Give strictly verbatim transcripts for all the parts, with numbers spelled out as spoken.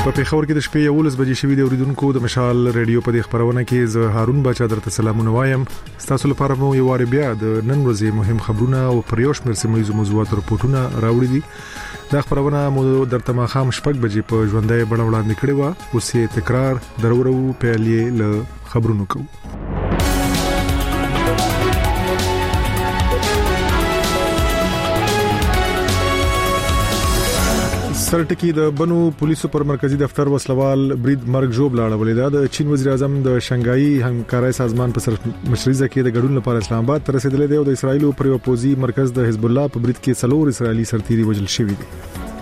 په پیښور کې د شپې یولس بجې شوې د اوریدونکو د مشال ریډیو په دې خبرونه کې زه هارون بچا درته سلامونه وایم. تاسو لپاره مو یو وار بیا د نن ورځې مهم خبرونه او پریوش مرسمې موضوعات رپورټونه راوړي دي. دا خبرونه مو درته ماخام شپږ بجې په ژوندۍ بڼه وړاندې کړې و. اوس یې تکرار درورو پیلې له خبرونو کوو. سرټکی د بنو پولیسو پر مرکزی دفتر وسلوال برید مرګ جوړ لاړولې ده. د چین وزیر اعظم د شنګای همکارۍ سازمان په سر مشرۍ کې د ګډون لپاره اسلام آباد ته رسیدلی دی او د اسرایل پر یو پوزي مرکز د حزب الله په برید کې څلور اسرایلی سرتیري وژل شوي دي.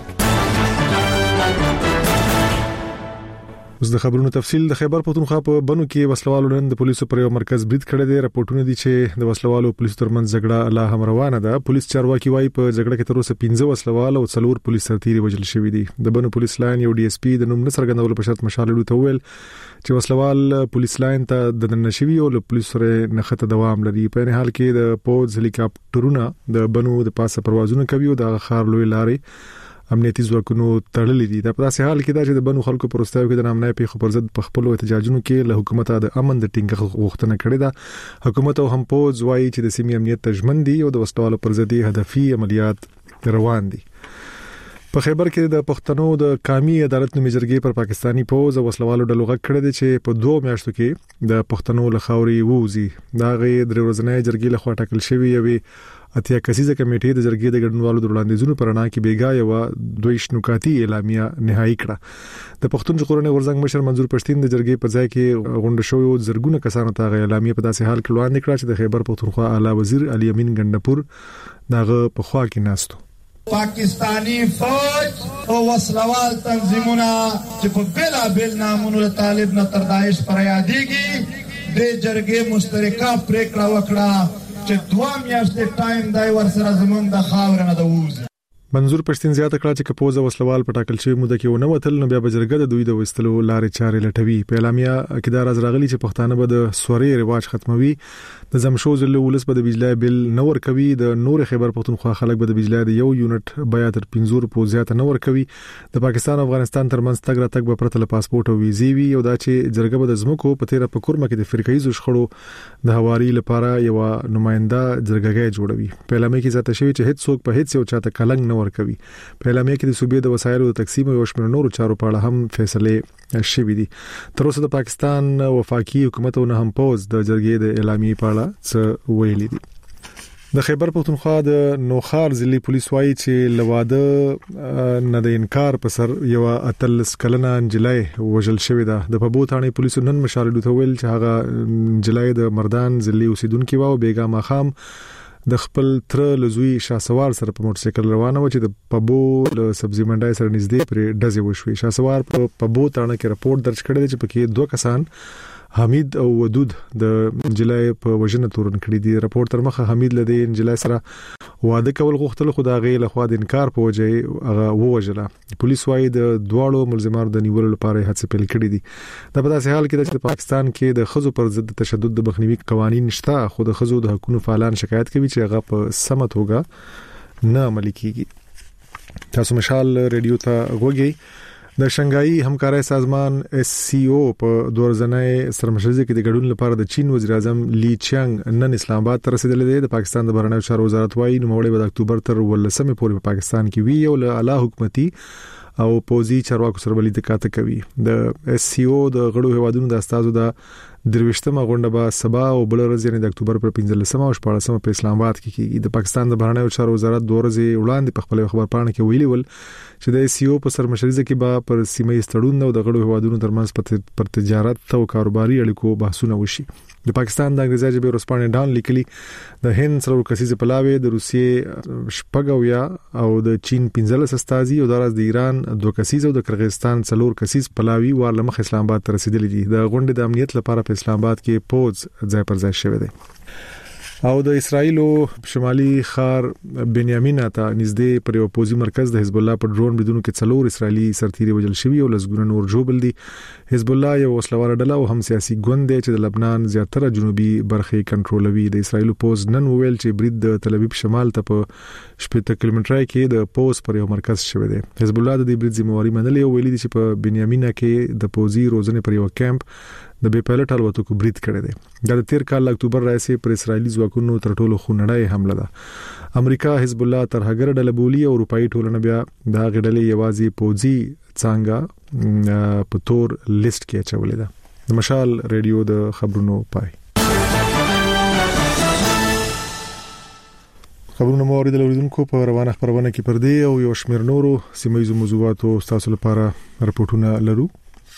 اوس د خبرونو تفصیل. د خیبر پختونخوا په بنو کې وسلوالو نن د پولیسو پر یو مرکز برید کړی دی. راپورټونه دي چې د وسلوالو پولیسو ترمنځ جګړه لا هم روانه ده. پولیس چارواکي وايي په جګړه کې تر اوسه پنځه وسلوال او څلور پولیس سرتیري وژل شوي دي. د بنو پولیس لاین یو ډي اس پی د نوم نسرګندول په شرط مشالړو ته ویل چې وسلوال پولیس لاین ته د نشوي او پولیس سره نخته دوام لري. په نه حال کې د پوز هلیکاپټرونه د بنو د پاسه پروازونه کوي او د خار لوی لارې امنیتي ځواکونو تړلې دي. د پداسې حال کې دا چې د بنو خلکو پروستاو کې د نامنای پیښو پر ضد په خپل احتجاجونو کې له حکومت د امن د ټینګښت غوښتنه کړې ده. حکومت او هم پوز وايي چې د سیمې امنیت تضمین دي او د وسلوالو پر ضد هدفي عملیات روان دي. په خیبر کې د پښتنو د قومي عدالت نومي جرګې پر پاکستانی پوز او وسلوالو ډلو غږ کړی دی چې په دوه میاشتو کې د پښتنو له خاورې ووزي. دا غي درې ورځې جرګې له خوا ټاکل شوی وي. اتیا کسیزه کمیټې د جرګې د ګډونوالو د وړاندیزونو پر اړه کې بیګا یو دویش نکاتی اعلامیه نهایی کړه. د پښتون ژغورنې ورزنګ مشر منظور پښتين د جرګې په ځای کې غونډه شوی او زرګونه کسانو ته اعلامیه په داسې حال کې وړاندې کړه چې د خیبر پختونخوا اعلی وزیر علي امین ګندپور داغه په خوا کې ناستو. پاکستانی فوج او وسلوال تنظیمونه چې په بلا بل نامونو طالب نه تر داعش پر یادېږي د جرګې مشترکه پریکړه وکړه چې دوه میاشتې ټایم دای ورسره زمونږ د خاور نه د ووز. منظور پښتين زیاته کړه چې کپوزه وسلوال په ټاکل شوی موده کې ونه وتل نو بیا به جرګه د دوی د وستلو لارې چارې لټوي. په اعلامیه کې دا راز راغلی چې پښتانه به د سوري رواج ختموي. د زمشو زله ولس به د بجلی بل نور کوي. د نور خیبر پختونخوا خلک به د بجلی د یو یونټ بیا تر پنځور په زیاته نور کوي. د پاکستان او افغانستان ترمنځ تګ را تګ به پرته له پاسپورت او ویزې وي او دا چې جرګه به د زمکو په تیره په کورمه کې د فرقایي شخړو د هواري لپاره یو نماینده جرګه جوړوي. په اعلامیه کې ذات شوی چې هیڅ څوک په هیڅ یو چاته کلنګ نور کوي. په اعلامیه کې د صوبې د وسایلو د تقسیم او شمیر نورو چارو په اړه هم فیصله شوې دي. تر اوسه د پاکستان وفاقي حکومت او نه هم پوز د جرګې د اعلامیې په اړه څه ویلي دي. د خیبر پختونخوا د نوخار ضلعي پولیس وايي چې لواده نه د انکار په سر یو اتلس کلنه انجلای وژل شوې ده. د پبو ثانې پولیسو نن مشالډو ته ویل چې هغه انجلای د مردان ضلعي اوسیدونکو و او بیګا ماخام د خپل تر لزوی شاسوار سره په موټر سایکل روانه و چې د پبو له سبزی منډای سره نږدې پر ډزې وشوي. شاسوار په پبو تانه کې راپورټ درج کړی دی چې پکې دوه کسان حمید او ودود د انجلای په وژنه تورن کړی دي. راپورټ تر مخه حمید لدی انجلای سره واده کول غوښتل خو دا غي له خوا د انکار په وجه هغه ووجله. پولیس وايي د دواړو ملزمانو د نیولو لپاره هڅې پیل کړې دي. دا په داسې حال کې چې پاکستان کې د خزو پر ضد تشدد د مخنیوي قوانين شته خو د خزو د حقوقو فعالان شکایت کوي چې هغه په سمه توګه نه عملي کیږي. تاسو مشال ریډیو ته غوږی. د شنګای همکارۍ سازمان اس سی او په دورځنۍ سرمشرۍ کې د ګډون لپاره د چین وزیر اعظم لی چیانګ نن اسلام آباد ته رسیدلی دی. د پاکستان د بهرنیو چارو وزارت وايي نو موړې د اکتوبر تر ولسمې پورې په پاکستان کې وی او له اعلی حکومتي او پوزي چارواکو سره ولید کاته کوي. د اس سی او د غړو هوادونو د استادو د درويشتمه غونډه به سبا او بل ورځ یعنی د اکتوبر پر پنځلسمه او شپږمه په اسلام آباد کې کیږي. د پاکستان د بهرنیو چارو وزارت دوه ورځې وړاندې په خپل خبر پاڼه کې ویلي ول چې د سی او په سرمشرۍ کې به پر سیمه ایستړون او د غړو هوادونو ترمنځ پر تجارت او کاروباري اړیکو بحثونه وشي. د پاکستان د انګریزي ژبې ورسپانې ډان لیکلي د هند سره کسیزه پلاوي د روسیې شپږویا او د چین پنځلس استازي او د راز د ایران دوه کسیز او د قرغیزستان څلور کسیز پلاوي ورلمخ اسلام آباد ته رسیدلي دي. د غونډې د امنیت لپاره په اسلام آباد کې پوز ځای پر ځای شوی دی. او د اسرایلو شمالي خار بنیامین ته نږدې پر یو پوزي مرکز د حزب الله په ډرون بدونو کې څلور اسرایلی سرتیري وژل شوي او لسګونه نور جوړ دي. حزب الله یو وسلوال ډله او هم سیاسي ګوند دی چې د لبنان زیاتره جنوبي برخې کنټرولوي. د اسرایلو پوز نن ویل چې برید د تل ابیب شمال ته په شپږ کیلومترۍ کې د پوز پر یو مرکز شوی دی. حزب الله د دې برید ذمہواری منلې او ویلي دي چې په بنیامین کې د پوزي روزنې پر یو کیمپ د بي پایلټ الوتکو برید کړی دی. دا د تیر کال اکتوبر راځي پر اسرایلی ځواکونو تر ټولو خونړۍ حمله ده. امریکا حزب الله ترهګر ډله بولی او اروپאי ټولنه بیا دا غډلې یوازې پوزي څنګه په تور لیست کې اچولې ده. د مشال ریډیو د خبرونو پای خبرونه مو اوریدل اوریدونکو په روانه خبرونه کې پر دی او یو شمېر نورو سیمایي موضوعاتو تاسو لپاره راپورټونه لرو.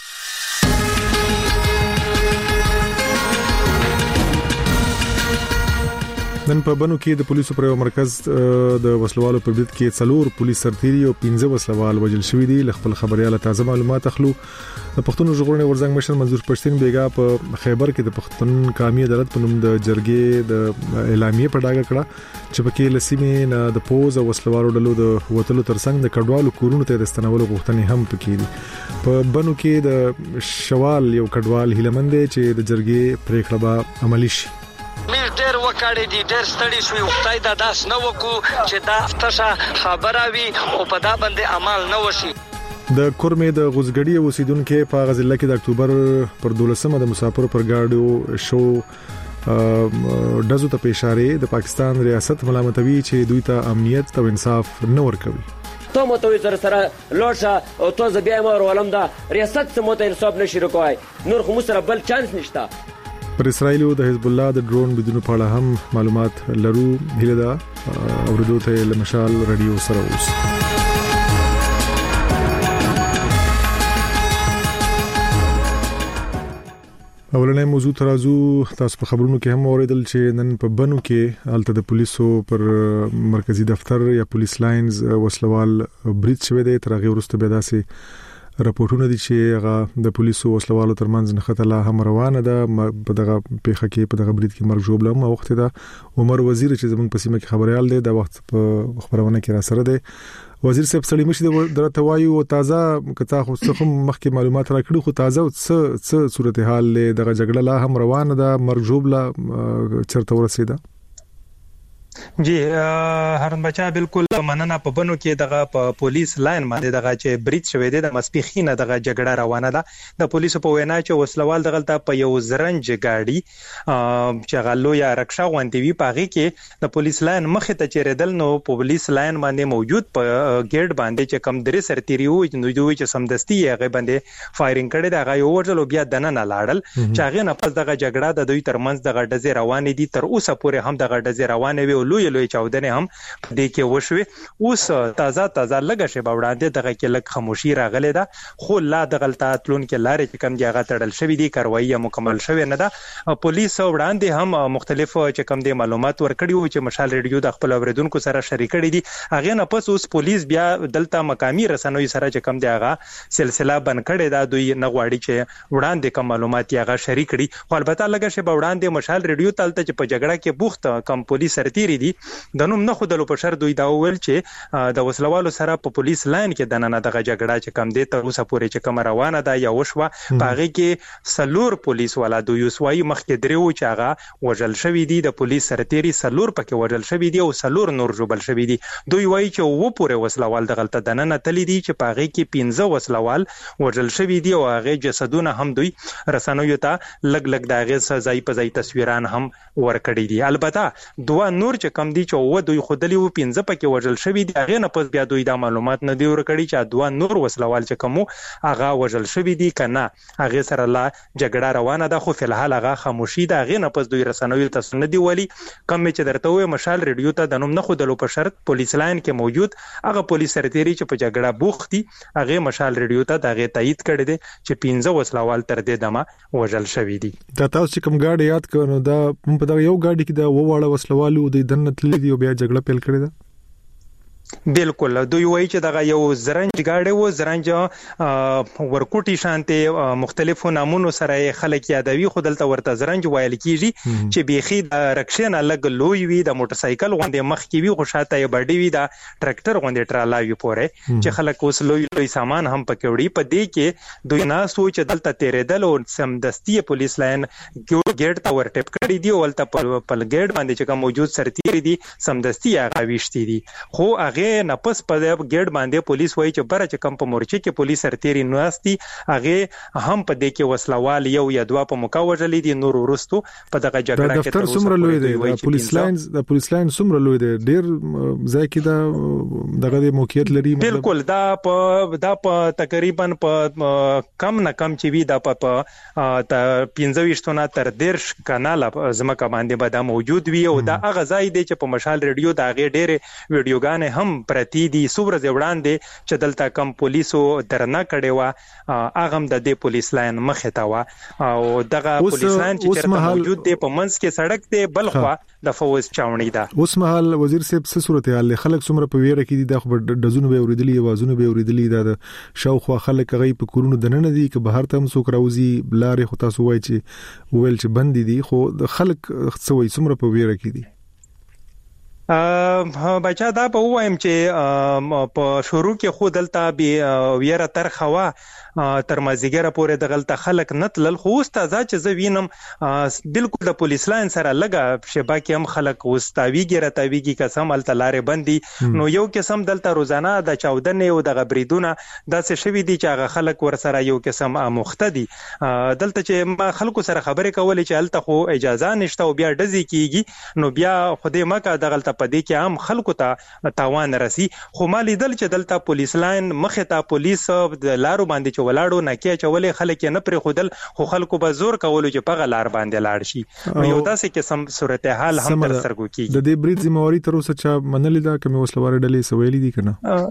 نن په بنو کې د پولیسو پر یو مرکز د وسلوالو په برید کې څلور پولیس سرتیري او پنځه وسلوال وژل شوي دي. خپل خبريال تازه معلومات اخلو. د پښتون ژغورنې ورځنګ مشر منظور پښتين بیګا په خیبر کې د پښتون قومي عدالت په نوم د جرګې د اعلامیه په ډاګه کړه چې پکې لسیمې نه د پوز او وسلوالو ډلو د وټلو ترڅنګ د کډوالو کورونو ته د استنولو غوښتنې هم پکې دي. په بنو کې د شوال یو کډوال هیلمند چې د جرګې پریکړه به عملی شي. میر ډېر وکړې دي ډېر ستړي شوي خدای دا داس نه وکړو چې دا فتشه خبره وي او په دا باندې عمل نه وشي. د کورمې د غوزګړی اوسیدونکو په غزل کې د اکتوبر پر دولسمه د مسافر پر گاډیو شو دزو ته په اشاره د پاکستان ریاست ملامتوي چې دوی ته امنیت او انصاف نه ورکوي. تو متوي سره سره لوړه او تو ز بیا مور ولم دا ریاست سمو ته انصاف نشي رکوای نور خو سره بل چانس نشته. پر اسرایلو د حزب الله د ډرون بدون په اړه هم معلومات لرو. هیله ده اوردو ته لمشال رادیو سره اوس. اولنې موضوع ترازو تاسو په خبرونو کې هم اوریدل چې نن په بنو کې الته د پولیسو پر مرکزی دفتر یا پولیس لاینز وسلوال برید شوی دی. تر هغه وروسته بیا داسې راپورټونه دي چې هغه د پولیسو وسلوالو ترمنځ نه خطر هم روانه ده. په دغه پیښه کې په دغه برید کې مرګ جوړ لوم وخت ده. عمر وزیر چې زموږ په سیمه کې خبريال دی د وخت په خبرونه کې را سره دی. وزیر صاحب سړی مشي درته وایو او تازه کته خو څه معلومات معلومات راکړو خو تازه څه څه صورتحال دغه جګړه لا هم روانه ده. مرګ جوړ لا چرته ورسیده. جی هرن بچا بالکل مننه. په بنو کې دغه په پولیس لاین باندې دغه چې برید شوې ده د مسپخینه دغه جګړه روانه ده. د پولیسو په وینا چې وسلوال دغلته په یو زرنج گاډي چې غلو یا رکشا غونډي وی پاغي کې د پولیس لاین مخه ته چیرېدل نو پولیس لاین باندې موجود په ګیټ باندې چې کم درې سرتيري وو نو دوی چې سمدستي هغه باندې فایرینګ کړي دغه یو ورځل بیا دنه لاړل چې هغه نه پس دغه جګړه د دوی ترمنځ دغه ډزې روانې دي. تر اوسه پورې هم دغه ډزې روانې وي. لوی لوی چاودنې هم دې کې وشوي. اوس تازه تازه لګه شی باوړاندې دغه کې لګ خاموشي راغله ده خو لا دغلطه تلون کې لارې چې کم دیغه تړل شوی دي کاروایی مکمل شوی نه ده. پولیس وړاندې هم مختلف چې کم دي معلومات ورکړي او چې مشال ریډیو د خپل اوریدونکو سره شریک کړي دي. هغه نه پس اوس پولیس بیا دلته مقامی رسنوي سره چې کم دی هغه سلسله بند کړي دا دوی نه غواړي چې وړاندې کوم معلومات یې هغه شریک کړي. خو البته لګه شی باوړاندې مشال ریډیو تلته چې په جګړه کې بوخت کم پولیس سرتيري دي د نوم نه خودلو په شر دوی دا ویل چې د وسلوالو سره په پولیس لاین کې د نن دغه جګړه چې کم دي تر اوسه پورې چې کوم روانه ده یا وشوه پاغه کې سلور پولیس والا دوی وسوي مخکې درو چې هغه وژل شوی دي. د پولیس سرتيري سلور پکې وژل شوی دي او سلور نور جوړل شوی دي. دوی وایي چې و پورې وسلوال دغلطه د نن تللی دي چې پاغه کې پنځه وسلوال وژل شوی دي او هغه جسدونه هم دوی رسنوي ته لګ لګ داغه سزای په ځای تصویران هم ورکړي دي. البته دوه نور چې کم دي چې و دوی خودلی و پنځه پکې وژل شوی دي. هغه نه پس بیا دوی دا معلومات نه دی ورکړي چې دوه نور وسلوال چې کوم هغه وژل شوی دي کنه هغه سره لا جګړه روانه ده. خو فلحال هغه خاموشي ده. هغه نه پس دوی رسنوي ته نه دی ولی کم چې درته وې مشال ریډیو ته د نوم نه خودلو په شرط پولیس لاین کې موجود هغه پولیس سرتيري چې په جګړه بوختي هغه مشال ریډیو ته دغه تایید کړی دی چې پنځه وسلوال تر دې دمه وژل شوی دي. دا تاسو کوم گاډي یاد کړو دا په دا یو گاډي کې دا وواړه وسلوالو د دنه تللی دی او بیا جګړه پیل کړې ده. بالکل دوی وایي چې دغه یو زرنج گاډي و زرنج ورکوټي شانته مختلفو نامونو سره خلک یادوي خو دلته ورته زرنج ویل کیږي چې بيخي د رکشن الګ لوی وي د موټر سایکل غوندې مخ کې وي خو شاته یې بډي وي د ټریکټر غوندې ټرالاوي پوره چې خلک اوس لوی لوی سامان هم پکې وړي په دې کې دوی نه سوچ دلته تیرېدل او سمدستي پولیس لاین ګیټ ته ورټپ کړی دی ولته په ګیټ باندې چې موجود سرتیری دي سمدستي هغه وشتي دي خو هغه نه پس په ګیټ باندې پولیس وایي چې بره چې کم په مورچه کې پولیس سرتیری نوستي هغه هم په دې کې وسلوال یو یا دوا په موقع وژلې دي نور ورستو په دغه جګړه کې دفتر څومره لوی دی د پولیس لاین د پولیس لاین څومره لوی دی ډیر ځای کې دا دغه د موقعیت لري بالکل دا په دا په تقریبا په کم نه کم چې وی دا په پنځه ویشتونه تر دیرش کانال زمکه باندې به دا موجود وي او دا هغه ځای دی چې په مشال ریډیو دا غي ډېر ویډیوګانې هم پرتی دي سوبر زوړاندې چې دلته کم پولیسو درنه کړي وا اغم د دې پولیس لاین مخه تا وا او دغه پولیس لاین چې چرته موجود دی په منځ کې سړک دی بلخوا د فوز چاونی دا اوس مهال وزیر صاحب څه صورتحال خلک څومره په ویره کې دي د خبر دزونه به اوریدلی وازونه به اوریدلی دا شاوخوا خلک غي په کورونو دننه دي که بهر ته هم څوک راوځي بلارې خو تاسو وایي چې ویل چې بند دي خو خلک څوي څومره په ویره کې دي ا بچا دا په وایم چې په شروع کې خو دلته به ویره تر خوا تر مازیګره پورې د غلطه خلک نتلل خو استاد چې زوینم بالکل د پولیس لاین سره لګا شبکه هم خلک واستاویږي راتاویږي قسم ال تلارې بندي نو یو قسم دلته روزانه د چودنې او د غبریدونه داسې شوی دي چې هغه خلک ور سره یو قسم مختدي دلته چې خلکو سره خبرې کولې چې الته خو اجازه نشته او بیا ډزې کیږي نو بیا خوده مکه د غلطه پدې کې هم خلکو ته تاوان رسی خو مالي دل چې دلته پولیس لاین مخه ته پولیس د لارو باندې ولاړو نه کې چولې خلک نه پرې خودل خو خلکو به زور کولو چې په غلار باندې لاړ شي یو داسې قسم صورتحال هم تر سرګو کیږي د دې بریټ ذمہواری تر اوسه چې منلې دا کوم وسلوار ډلې سویلې دي کنه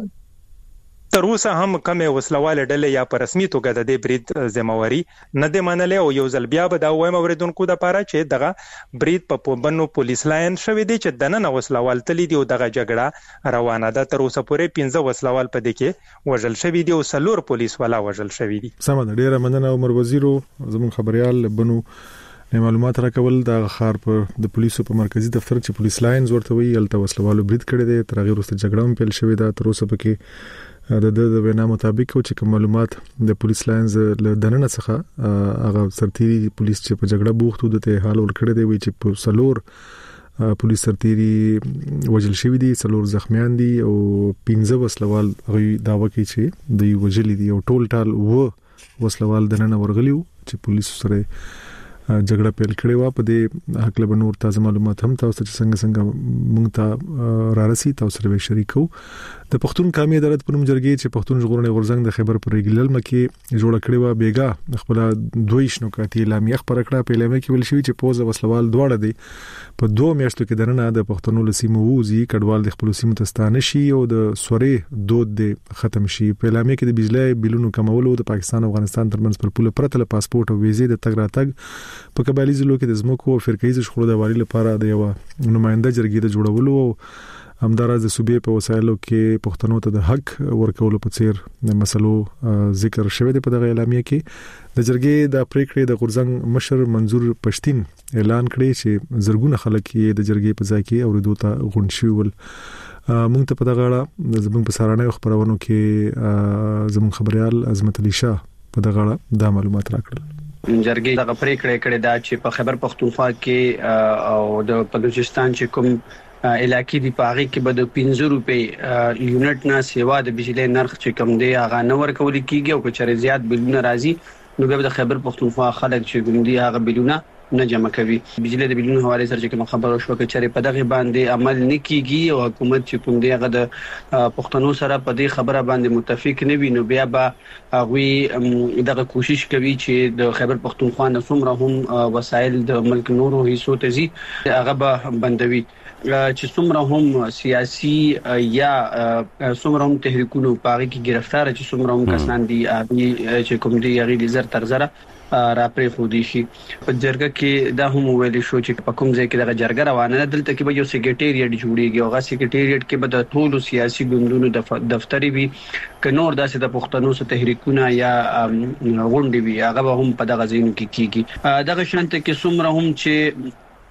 تر اوسه هم کومه وسلواله ډلې یا په رسمي توګه د دې بریټ ذمہواری نه دی منلې او یو ځل بیا به دا وایم اوریدونکو د پاره چې دغه بریټ په بنو پولیس لاین شوې دي چې دنه وسلوال تللی دی او دغه جګړه روانه ده تر اوسه پورې پنځه وسلوال په دې کې وژل شوی دی او سلور پولیس والا وژل شوی دی سم ده ډیره مننه عمر وزیرو زمون خبريال بنو معلومات راکول د خار په د پولیسو په مرکزی دفتر چې پولیس لاین ورته وی الته وسلوالو بریټ کړی دی تر غیر واست جګړه هم پیل شوې ده تر اوسه پکې د د وینا مطابق چې کوم معلومات د پولیس لاینز له دننه څخه هغه سرتيري پولیس چې په جګړه بوختو د حال ورکړی دی وی چې په سلور پولیس سرتيري وجل شوی دي سلور زخمیان دي او پنځه وسلوال غوي داوا کوي چې دوی وجل دي او ټول ټال و وسلوال دننه ورغلیو چې پولیس سره جګړه پیل کړې و په دې حق له نور تازه معلومات هم تاسو ته څنګه څنګه مونږ ته را رسي تاسو سره شریکو د پښتون قومي عدالت په نوم جرګې چې پښتون ژغورنې غورځنګ د خبر پر ریګلل مکه جوړ کړی و بیګا خپل دویش نوکاتی اعلامیه خبر کړه په اعلامیه کې ویل شوی چې پوز وسلوال دواړه دي په دوه میاشتو کې درنه د پښتنو لسیمو وزي کډوال د خپل سیمو تستانه شي او د سورې دود د ختم شي په اعلامیه کې د بجلی بلونو کمولو د پاکستان او افغانستان ترمنځ پر پوله پرته له پاسپورت او ویزې د تګ راتګ په قبایلی ضلعو کې د زمکو او فرقایي شخړو د واري لپاره د یو نماینده جرګې د جوړولو او همدارز د صوبې په وسایلو کې پښتنو ته د حق ورکولو په څیر د مسلو ذکر شوی دی په دغه اعلامیه کې د جرګې د پریکړې د غورځنګ مشر منظور پښتين اعلان کړی چې زرګونه خلک یې د جرګې په ځای کې اوریدو ته غونډ شوي ول مونږ ته په دغه اړه زموږ په سارانه خبرونو کې زموږ خبريال عظمت علي شاه په دغه اړه دا معلومات راکړل جرګې دغه پریکړه کړې دا چې په خیبر پختونخوا کې او د بلوچستان چې کوم علاقې دی په هغه کې به د پنځه روپۍ یونټ نه سیوا د بجلی نرخ چې کم دی هغه نه ورکول کیږي او که چېرې زیات بلونه راځي نو به د خیبر پختونخوا خلک چې ګوندي هغه بلونه نه جمع کوي بجلی د بلونو حواله سره چې کوم خبره شو چې چېرې په دغه باندې عمل نه کیږي او حکومت چې کوم دی هغه د پښتنو سره په دې خبره باندې متفق نه وي نو بیا به هغه دغه کوشش کوي چې د خیبر پختونخوا نه څومره هم وسایل د ملک نورو حصو ته زی هغه به بندوي چې څومره هم سیاسي یا څومره هم تحریکونو پاره کې گرفتار چې څومره هم کسان دي چې کوم دي هغه د زر تر زره راپرې خو دي شي. په جرګه کې دا هم ویل شو چې په کوم ځای کې د جرګه روانه ده دلته کې به یو سیکریټریټ جوړیږي او هغه سیکریټریټ کې به د ټولو سیاسي ګوندونو د دفتري وي ک نور داسې د پښتنو سره تحریکونه یا غونډې وي هغه به هم په دغه ځینو کې کیږي. دغه شانته کې څومره هم چې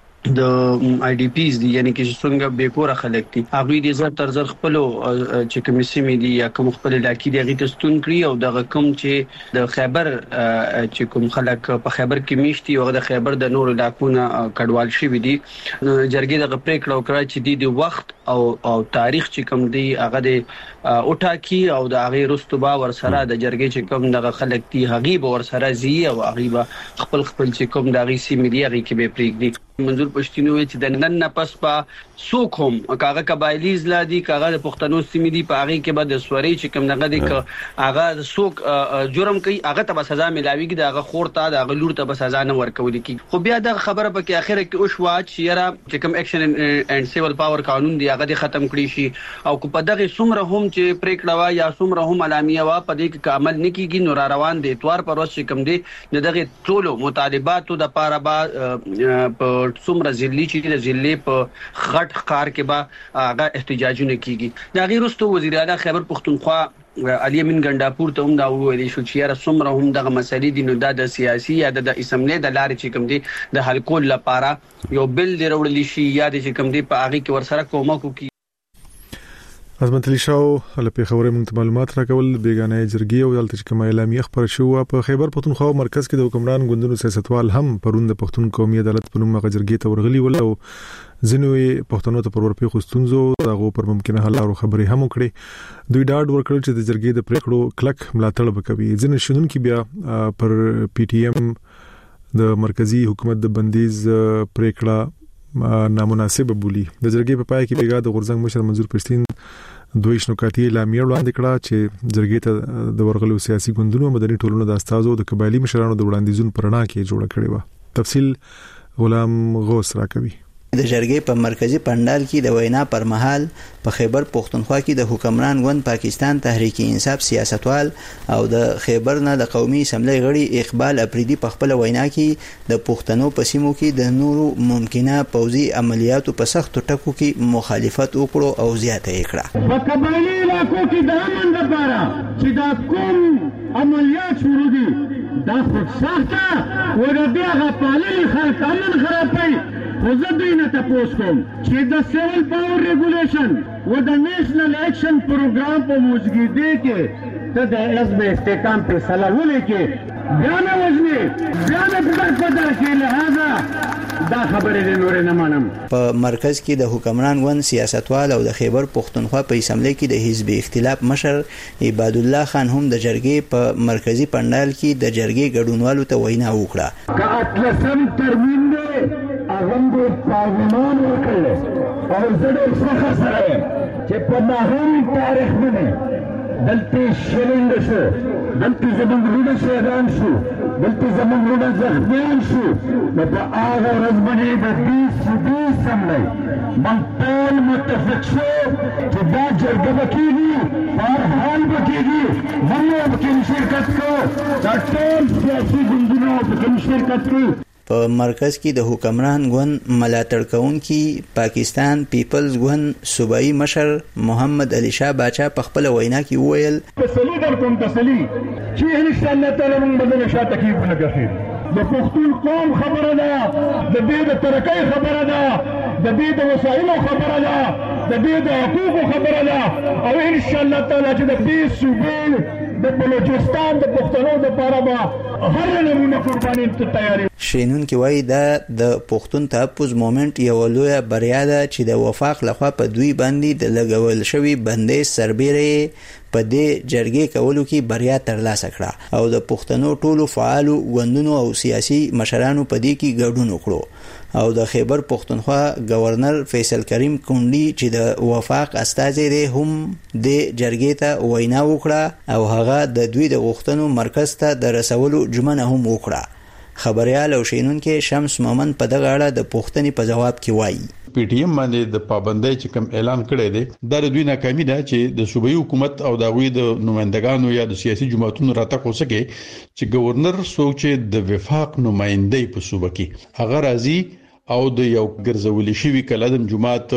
د آی ډی پیز دي یعنی چې څنګه بیکوره خلک دي هغه دي زر تر زر خپل چې کمیسي دي یا کوم خپل علاقې دي هغه تستون کړی او دغه کوم چې د خیبر چې کوم خلک په خیبر کې میشتي او د خیبر د نور علاقونو کډوال شي دي جرګې د پریکړه وکړه چې د وخت او او تاریخ چې کوم دی هغه د اوټاکی او د هغه رستوبا ور سره د جرګې چې کوم دغه خلک دي هغه به ور سره زی او هغه خپل خپل چې کوم دغه سیمې دي هغه کې به پریږدي. منظور پښتینو چې د نن نه پس په سوکوم کاغه قبایلی زلا دي کاغه د پښتنو سیمې دي په هغه کې به د سوري چې کوم دغه د هغه سوک جرم کوي هغه ته سزا ملاويږي د هغه خور ته د هغه لور ته به سزا نه ورکول کی. خو بیا د خبره په کې اخره کې او شوا چې یاره چې کوم اکشن اینڈ سیول پاور قانون دی هغه ختم کړی شي او کو په دغه څومره هم چې پریکړه وا یا څومره هم اعلامیه وا په دې کې عمل نکېږي نو را روان دي اتوار پر ورځ کوم دي دغه ټولو مطالباتو د پاره با په څومره ځلې چې د ځلې په غټ ښکار کې به هغه احتجاجونه کیږي. دا غیر وروسته وزیر اعلی خیبر پښتونخوا علي امین ګنڈاپور ته هم دا ویل شو چې یاره څومره هم دغه مسلې دي نو دا د سیاسي یا د اسمبلی د لارې چې کوم دي د حل کول لپاره یو بل دی وروړل شي یا د چې کوم دي په هغه کې ورسره کومک وکړي. عظمت علي شاو له پیښوري موږ معلومات راکول بیگانه جرګي او دلته چې کوم اعلامیه خبر شو په خیبر پښتونخوا مرکز کې د حکمران ګوندونو سیاستوال هم پروند پښتون قومي عدالت په نوم غجرګي ته ورغلي ول او ځینوي پښتنو ته پر ورپی خوستونزو دغه پر ممکنه حل او خبري هم کړي. دوی ډاډ ورکړل چې د جرګي د پریکړو کلک ملاتړ وکوي. ځین شنونکو بیا پر پی ټی ایم د مرکزی حکومت د بندیز پریکړه نامناسب بولی. د جرګې په پای کې بیګا د غورزنګ مشر منظور پښتين دوی شنوکاتی اعلامیه وړاندې کړه چې جرګې ته د ورغلو سیاسي ګوندونو مدني ټولنو د استازو د قبایلی مشرانو د وړاندیزونو پرنا کې جوړ کړي و. تفصیل غلام غوث راکوي. د جرګې په مرکزی پندال کې د وینا پر مهال په خیبر پښتونخوا کې د حکمران ګوند پاکستان تحریک انصاف سیاستوال او د خیبر نه د قومي اسمبلی غړي اقبال افریدي په خپل وینا کې د پښتنو په سیمو کې د نورو ممکنه پوځي عملیاتو په سختو ټکو کې مخالفت وکړو او زیاته یې کړه. په قبایلی علاقو کې د امن لپاره چې دا کوم عملیات شروع دي دا خود سخته و د دغه پاللي خلک امن خرابوي. خو زه دوی نه تپوس کوم چې د سیول پاور ریګولیشن و د نیشنل ایکشن پروګرام په موجودګۍ کې ته د حزب استحکام فیصله ولیکې بیا نه وژنې بیا نه پدر پدر کې لهذا دا خبرې نور نه منم. په مرکز کې د حکمران ګوند سیاستوال او د خیبر پښتونخوا په اسمبلی کې د حزب اختلاف مشر عباد الله خان هم د جرګې په مرکزی پندال کې د جرګې ګډونوالو ته وینا وکړه. که اتلسم ترمیم دی اغم دې پارلمان وکړل او زه ډېر فخر سره یم چې په نهم تاریخ باندې دلته شلنډ شو دلته زموږ وروڼه شهیدان شو دلته زموږ وروڼه زخمیان شو نو په هغه ورځ باندې د دې صوبې اسمبلی موږ ټول متفق شو چې دا جرګه به کېږي په هر حال به کېږي موږ به پکې شرکت کوو دا ټول سیاسي ګوندونه به پکې شرکت کوي. په مرکز کې د حکمران ګوند ملاتړ کوونکي پاکستان پیپلز ګوند صوبایي مشر محمد علي شاه باچا په خپل وینا کې وویل تسلی درکوم تسلی چې ان شاء الله تعالی موږ بدل شاه تکلیف نه کوي. د پښتون قوم خبره ده د دې د ترقۍ خبره ده د دې د وسایلو خبره ده د دې د حقوقو خبره ده او ان شاء الله تعالی چې د دې صوبې د بلوچستان د پښتنو لپاره به هر نمونه قرباني ته تیاری. شینون کې وایي دا د پښتون تحفظ مومنت یو لوی بریا ده چې د وفاق لخوا په دوی باندې د لګول شوی بندیز سربېره په دې جرګې کولو کې بریا ترلاسه کړه او د پښتنو ټولو فعالو ګوندونو او سیاسي مشرانو په دې کې ګډون وکړو او د خیبر پښتونخوا گورنر فیصل کریم کونډي چې د وفاق استازی دی هم د جرګې ته وینا وکړه او هغه د دوی د غوښتنو مرکز ته د رسولو ژمنه هم وکړه. خبريال او شینون کې شمس مومن په دغه اړه د پوښتنې په جواب کې وایي پی ټی ایم باندې د پابندۍ چې کوم اعلان کړی دی دا د دوی ناکامي ده چې د صوبایي حکومت او د غوي د نمائندګانو یا د سیاسي جماعتونو راتګ وسکي چې گورنر څوک چې د وفاق نمائندې په صوبه کې هغه راځي او د یو ګرځولي شوی کلادم جماعت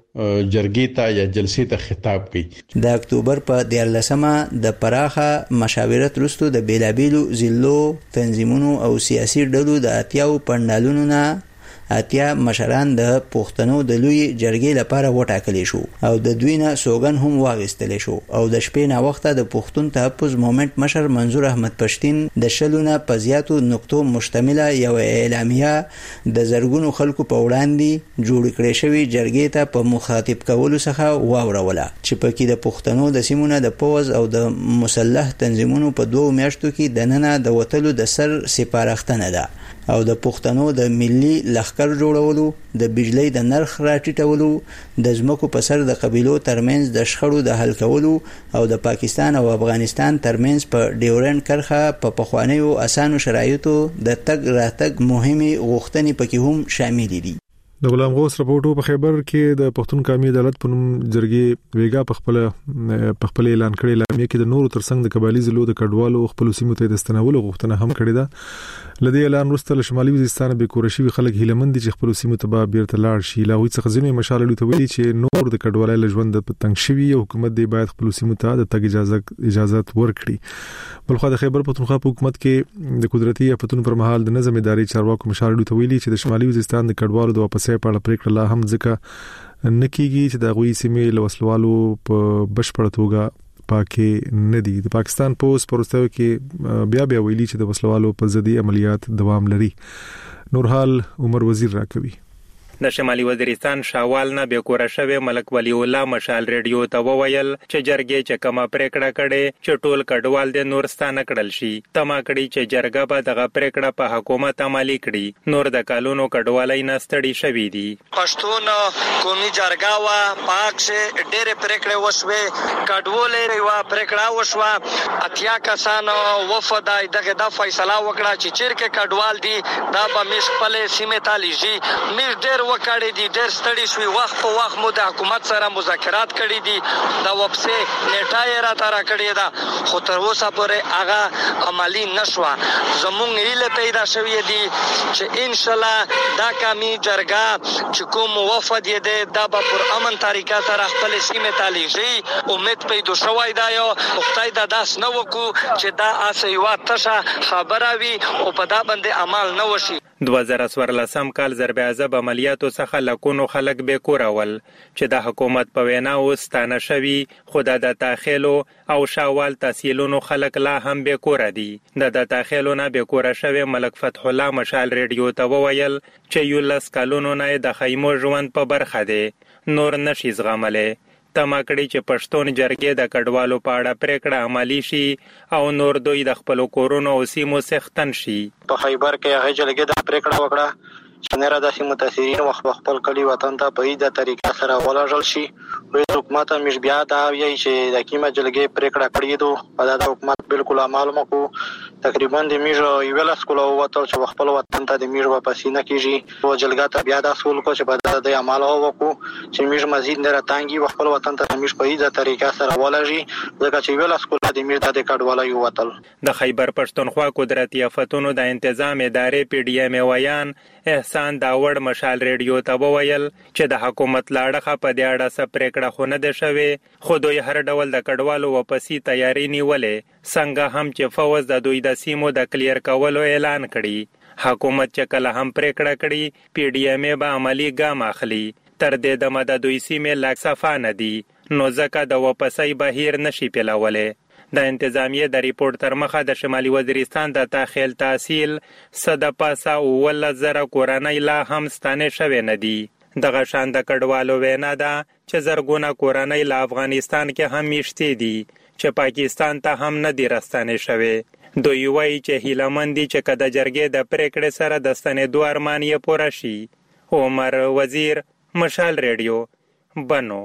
جرګې ته یا جلسې ته خطاب کوي د اکتوبر په دیارلسمه د پراخه مشاورت وروسته د بیلابیلو ضلعو تنظیمونو او سیاسي ډلو د اتیاو پندالونو نه اتیا مشران د پښتنو د لوی جرګې لپاره وټاکل شو او د دوی نه سوګن هم واغستل شو او د شپې نه وخت د پښتون تحفظ مومنت مشر منظور احمد پښتين د شلونه پزیاتو نقطو مشتمله یو اعلامیه د زرګونو خلکو په وړاندې جوړ کړې شوی جرګې ته په مخاطب کولو څخه واوروله چې پکې د پښتنو د سیمونو د پوز او د مسلح تنظیمونو په دوه میاشتو کې د نننه د وټلو د سر سپارښتنه ده او د پښتنو د ملي لخر جوړولو د بجلی د نرخ راټیټولو د ځمکو په سر د قبيلو ترمنځ د شخړو د حل کولو او د پاکستان او افغانستان ترمنځ په ډیورنډ کرخه په پخوانیو اسانو شرایطو د تګ راتګ مهمه غوښتنې پکې هم شامل دي د غلام غوث رپورټو په خیبر کې د پښتون قومي عدالت په نوم جرګې ویګا په خپل په خپل اعلان کړی اعلامیه کې د نورو ترڅنګ د قبایلی ضلعو د کډوالو خپل سیمو ته د استنولو غوښتنه هم کړې ده لدی اعلان وروسته شمالي وزیرستان به کورشي خلک هیلمند چې خپل سیمو ته به بیرته لاړ شي لا وي څخه ځینې مشال لوي ته ویلي چې نور د کډوالۍ لژوند د تنګ شوی او حکومت دی باید خپل سیمو ته د تګ اجازه اجازه ورکړي بلخو د خیبر پښتونخوا په حکومت کې د قدرتي افتون پر مهال د نظم اداري چارواکو مشال لوي ته ویلي چې د شمالي وزیرستان د کډوالو د واپسې په اړه پریکړه لا هم ځکه نکېږي چې د غوي سیمې لوسلوالو په بشپړ توګه پاکي ندي د پاکستان پوس پروستو کې بیا بیا ویلي چې د وسلوالو په ضدي عملیات دوام لري نورحال عمر وزیر راکوي د شمالي وزیرستان شاوال نه به کور شوی ملک ولی الله مشال ریډیو ته وویل چې جرګې چې کومه پریکړه کړي چې ټول کډوال د نورستان کړل شي تما کړي چې جرګه به دغه پریکړه په حکومت عملي کړي نور د کالونو کډوالۍ نه ستړي شوي دي پښتون قومي جرګه وا پاک شه ډېر پریکړه وشوي کډوالې وا پریکړه وشوه اتیا کسانو وفدای دغه د فیصله وکړه چې چیرې کډوال دي دا به مش خپل سیمه تالیږي مش ډېر وکړې دي ډېر ستړي شوي وخت په وخت مو د حکومت سره مذاکرات کړي دي دا وبسه نیټه یې را تر کړی دا خو تر اوسه پورې هغه عملی نشوه زمونږ هیله پیدا شوې دي چې ان شاء الله دا کمی جرګه چې کوم وفد یې ده دا به پر امن طریقه سره خپل سیمه تالیږي امید پیدا شوی دا یو خدای دا داس نه وکړو چې دا اسې یو تشه خبره وي او په دا باندې عمل نه وشي دوه زره څوارلسم کال ضرب عذاب عملیاتو څخه لکونو خلک به کورول چې د حکومت په وینا وستانه شوی خدا د تاخیلو او شاوال تحصیلونو خلک لا هم به کور دي د د تاخیلو نه به کور شوی ملک فتح الله مشال ریډیو ته وویل چې یو لاس کالونو نه د خیمو ژوند په برخه دي نور نشي زغمله تما کړي چې پښتون جرګې د کډوالو په اړه پریکړه عملی شي او نور دوی د خپل کورونو او سیمو سختن شي په خیبر کې هغه جرګې د پریکړه وکړه چې نه را د سیمو متاثرین وخت خپل کلی وطن ته په دې طریقه سره ولاړل شي وی حکومت مش بیا دا وی چې د کیمه جرګې پریکړه کړې دو په دا حکومت بالکل معلومه کو تقریبا د میژو یو لاس کولو وته چې خپل وطن ته د میژو په سینه کېږي او جلګه ته بیا د اصول کو چې په د عمل او وکړو چې میژ مزید نه راتانګي خپل وطن ته میژ په دې طریقه سره ولږي ځکه چې یو لاس کولو د میژ د کډوالۍ وتل د خیبر پښتونخوا قدرتي آفتونو د تنظیم ادارې پی ډی ایم ویان احسان داوړ مشال ریډیو ته وویل چې د حکومت لاړه په دې اړه څه پریکړه خو نه ده شوې خو دوی هر ډول د کډوالو واپسی تیاری نیولې څنګه هم چې فوز د دوی د سیمو د کلیر کولو اعلان کړي حکومت چې کله هم پریکړه کړي پی ډی ایم به عملی ګام اخلي تر دې د مد دوی سیمې لاک صفانه دي نو ځکه د واپسی بهیر نشي پیلاولې د انتظامیه د ریپورت تر مخه د شمالي وزیرستان د تاخیل تحصیل صد پاسه ول زره کورنۍ لا هم ستانه شوه نه دي دغه شان د کډوالو وینا ده چې زرګونه کورنۍ لا افغانستان کې هم میشته دي چې پاکستان ته هم نه دي راستانه شوه دوی وایي چې هیلمندي چې کده جرګې د پریکړې سره د ستنې دوه ارمان یې پوره شي عمر وزیر مشال ریډیو بنو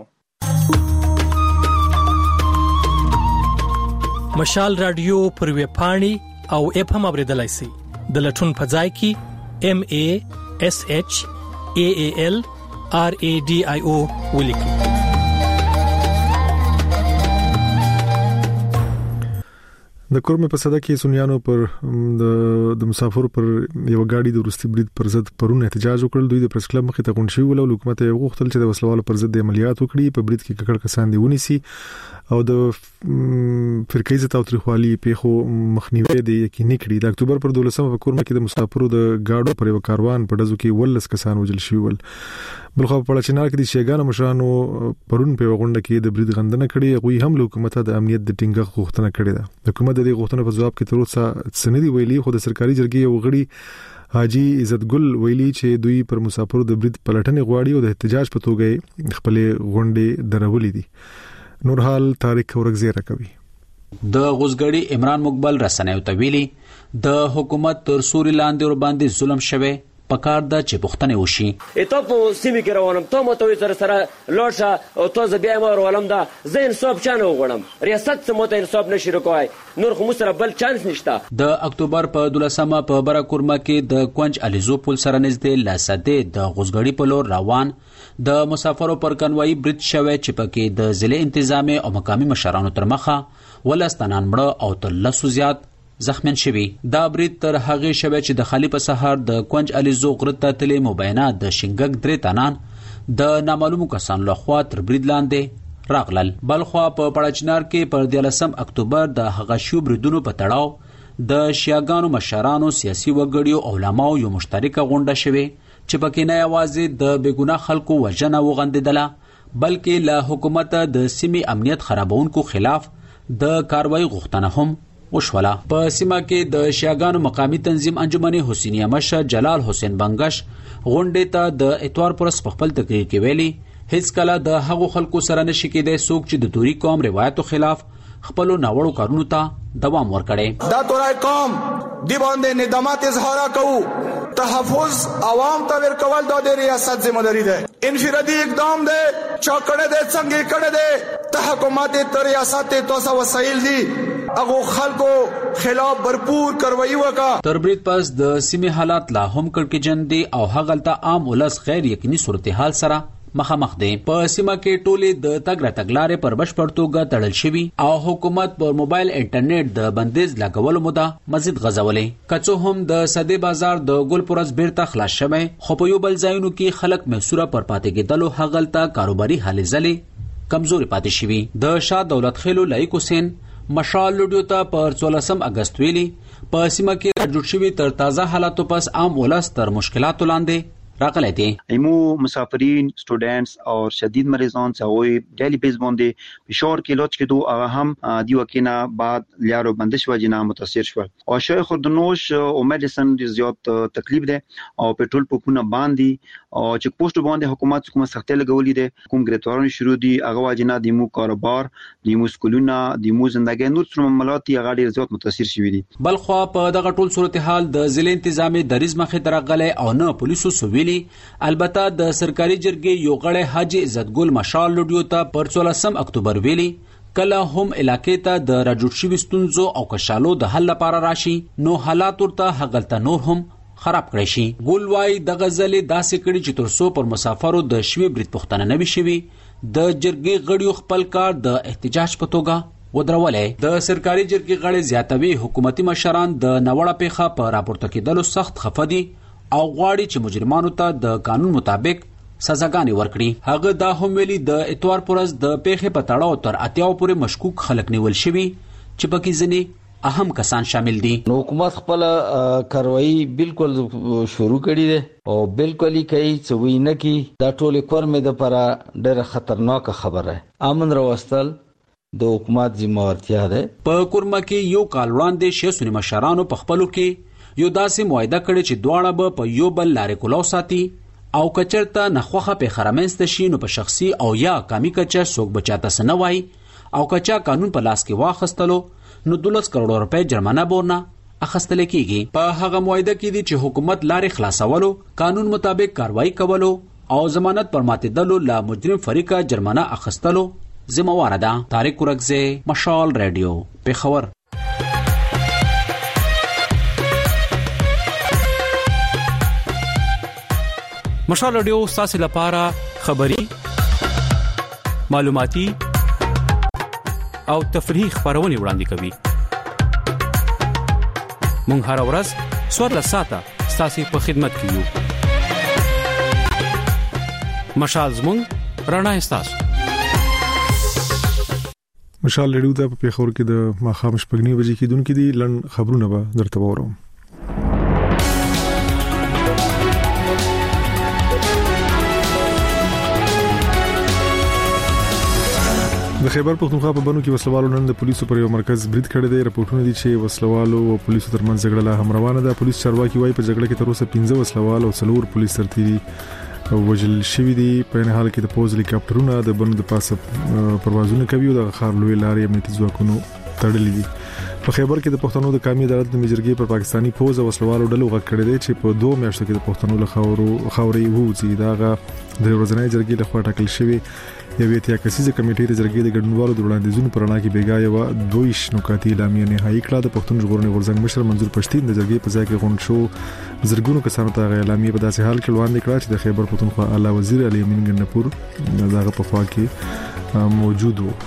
مشال رادیو پر وی پاڼي او اپ هم اوریدلای شي د لټون په ځای کې ام ای اس اچ ای ای ال آر ای ډي آی او ولیکئ. د کورمه په صدا کې سنیانو پر د د مسافر پر یو گاډي د روسي برید پر ضد پرون احتجاج وکړل. دوی د پریس کلب مخې ته غونډه شوی ول. حکومت یې غوښتل چې د وسلوالو پر ضد عملیات وکړي. په برید کې ککړ کسان دی ونیسي او د فرقې تاوتریخوالي پیښو مخنیوي دی یقیني کړي. د اکتوبر پر دولسمه په کورمه کې د مسافرو د گاډو پر یو کاروان په دزو کې ولس کسان وجل شوی ول. بلخو په پړچنار کې د شیګانو مشرانو پرون په غونډه کې د برید غندنه کړې. غوي هم له حکومت د امنیت د ټینګښت غوښتنه کړې ده. حکومت د دې غوښتنې په جواب کې تر اوسه سندي ویلي، خو د سرکاري جرګې یو غړي حاجی عزت ګل ویلي چې دوی پر مسافرو د برید پلټنې غواړي او د احتجاج په توګه خپل غونډې درولې دي. نور حال تاریخ ورګزیره کوي. د غوزګړی عمران مقبل رسنیو ته ویلي د حکومت تر سوري لاندې ور باندې ظلم شوه پکار د چې پښتنه وشي. اته په سیمه کې روانم ته متوي سره سره لوړشه او ته بیا مور ولم دا زین صاحب چانه وغړم ریاست سموته انصاف نشي رکوای نور خو سره بل چانس نشته. د اکتوبر په دولسمه په برا کورما کې د کونج الیزو پل سره نږدې لاسده د غوزګړی په لور روان د مسافرو پر کنوای برید شوه چې پکې د ضلع انتظامی او مقامی مشرانو تر مخه ولستانان مړه او تر لسو زیات زخمین شوی. دا برید تر هغه شوه چې د خلی په سحر د کونج الیزو غرته تلې مبینه د شنګک درې تنان د نامعلومو کسانو لخوا تر برید لاندې راغلل. بلخوا په پړچنار کې پر دیارلسم اکتوبر د هغه شو بریدونو په تړاو د شیاګانو مشرانو سیاسي وګړیو او علماو یو مشترکه غونډه شوه چې پکې نه یوازې د بیګناه خلکو وژنه وغندیدله بلکې له حکومت د سیمې امنیت خرابونکو خلاف د کاروایی غوښتنه هم وشوله. په سیمه کې د شیاګانو مقامی تنظیم انجمن حسینیه مشر جلال حسین بنگش غونډې ته د اتوار پر خپل تقریر کې ویلي هیڅ کله د هغو خلکو سره نشي کېدای څوک چې د توري قوم روایتو خلاف خپل ناوړو کارونو ته دوام ورکړي. دا تورای قوم دی باندې ندامت اظهار کوو. تحفظ عوام ته ورکول د ریاست ذمہ داری ده. انفرادي اقدام ده چا کړه ده څنګه کړه ده تحکمات تر ریاست توسه وسایل دي اغه خلکو خلاف برپور کاروایی وکا. تر برید پس د سیمې حالات لا هم کړکېجن دي او هغلته عام ولس غیر یقیني صورتحال سره مخامخ دي. په سیمه کې ټولې د تګ را تګلارې پر بشپړ توګه تړل شوي او حکومت پر موبایل انټرنیټ د بندیز لګولو موده مزید غځولې. کڅو هم د صدې بازار د ګل پرز بیرته خلاص شوی خو په یو بل ځایونو کې خلک محصوره پر پاتې کېدلو هغلته کاروباري حالې ځلې کمزوري پاتې شوي. د شاه دولت خیلو لایق حسین مشال لوډیو ته پر څوارلسم اگست ویلي په سیمه کې راجوړ شوي تر تازه حالاتو پس عام ولس تر مشکلاتو لاندې راغلي دي. ایمو مسافرین سټوډنټس او شدید مریضان څوي ډیلی بیس باندې فشار کې لوچ کې دوه هغه هم دی وکینا بعد لیارو بندش وجنا متاثر شو او شیخ خردنوش او میډیسن د زیات تکلیف ده او پټرول پمپونه باندې او چک پوسټ باندې حکومت کومه سختي لګولې ده کوم ګریټوارن شروع دي هغه وجنا د مو کاروبار د مو سکولونه د مو ژوندۍ نور څومره معاملات هغه ډیر زیات متاثر شوي دي. بلخوا په دغه ټول صورتحال د ضلع انتظامی دریز مخې درغله او نه پولیسو سوي البته د سرکاري جرګې یو غړی حاجی عزت ګل مشال لوډیو ته پر څوارلسم اکتوبر ویلي کله هم علاقې ته د راجوړ شوي ستونزو او کشالو د حل لپاره راشي نو حالات ورته هغلته نور هم خراب کړی شي. ګل وايي د غزلې داسې کړي چې تر څو پر مسافرو د شوي برید پوښتنه نه وي شوي د جرګې غړیو خپل کار د احتجاج په توګه ودرولې. د سرکاري جرګې غړي زیاتوي حکومتي مشران د نوړه پیښه په راپورته کېدلو سخت خفه دي او غواړي چې مجرمانو ته د قانون مطابق سزاګانې ورکړي. هغه دا هم ویلي د اتوار پرز د پیښې په تړاو تر اتیاو پورې مشکوک خلک نیول شوي چې پکې ځینې اهم کسان شامل دي. نو حکومت خپل کاروایی بالکل شروع کړي دي او بالکل یې کوي چې وی نه کی دا ټول کورمه د پر ډېر خطرناک خبره امن راوستل د حکومت ذمہوارتیا ده. په کورمه کې یو کال وړاندې شیسونی مشرانو په خپلو کې یو داسې معاهده کړی چې دواړه به په یو بل لارې کولو ساتي او کچرته نخوخه په خرمنست شي نو په شخصي او یا کامی کچا څوک بچاته سنوي او کچا قانون په لاس کې واخستلو نو دولس کروڑ روپے جرمانه بورنه اخستل کیږي. په هغه معاهده کې دي چې حکومت لارې خلاصولو قانون مطابق کاروایی کولو او ضمانت پر ماتېدلو لا مجرم فریقه جرمانه اخستلو ذمہ وار ده. طارق ورغزه مشال رادیو پیښور. مشال رادیو ستاسو لپاره خبري معلوماتي او تفریحي خبرونه وړاندې کوي. مونږ هر ورځ څوارلس ساعته ستاسو په خدمت کې یو. مشال زموږ رڼا ستاسو. مشال رادیو د پیښور کې د ماخام شپږنی بجې کې دونکو دي لن خبرونه به درته وورم. د خیبر پختونخوا په بنو کې وسلوالو نن د پولیسو پر یو مرکز برید کړی دی. راپورټونه دي چې وسلوالو او پولیسو ترمنځ جګړه لا هم روانه ده. پولیس چارواکي وايي په جګړه کې تر اوسه پنځه وسلوال او څلور پولیس سرتیري وژل شوي دي. په نه حال کې د پوز هلیکاپټرونه د بنو د پاسه پروازونه کوي او د خار لوی لارې امنیتي ځواکونو تړلې دي. په خیبر کې د پښتنو د قومي عدالت د میجرګي پر پاکستانی پوز او وسلوالو ډلو غږ کړی دی چې په دوه میاشتو کې د پښتنو له خاورو خاورې ووځي. داغه د ورځنۍ جرګې له خوا ټاکل شوی یوه اتیا کسیزه کمیټې د جرګې د ګډونوالو د وړاندیزونو پر اړه کې بیګا یو دویش نکاتي اعلامیه نهایی کړه. د پښتون ژغورنې غورځنګ مشر منظور پښتين د جرګې په ځای کې غونډ شو. زرګونو کسانو ته اعلامیه په داسې حال کې وړاندې کړه چې د خیبر پختونخوا اعلی وزیر علي امین ګندپور دغه په خوا کې موجود و.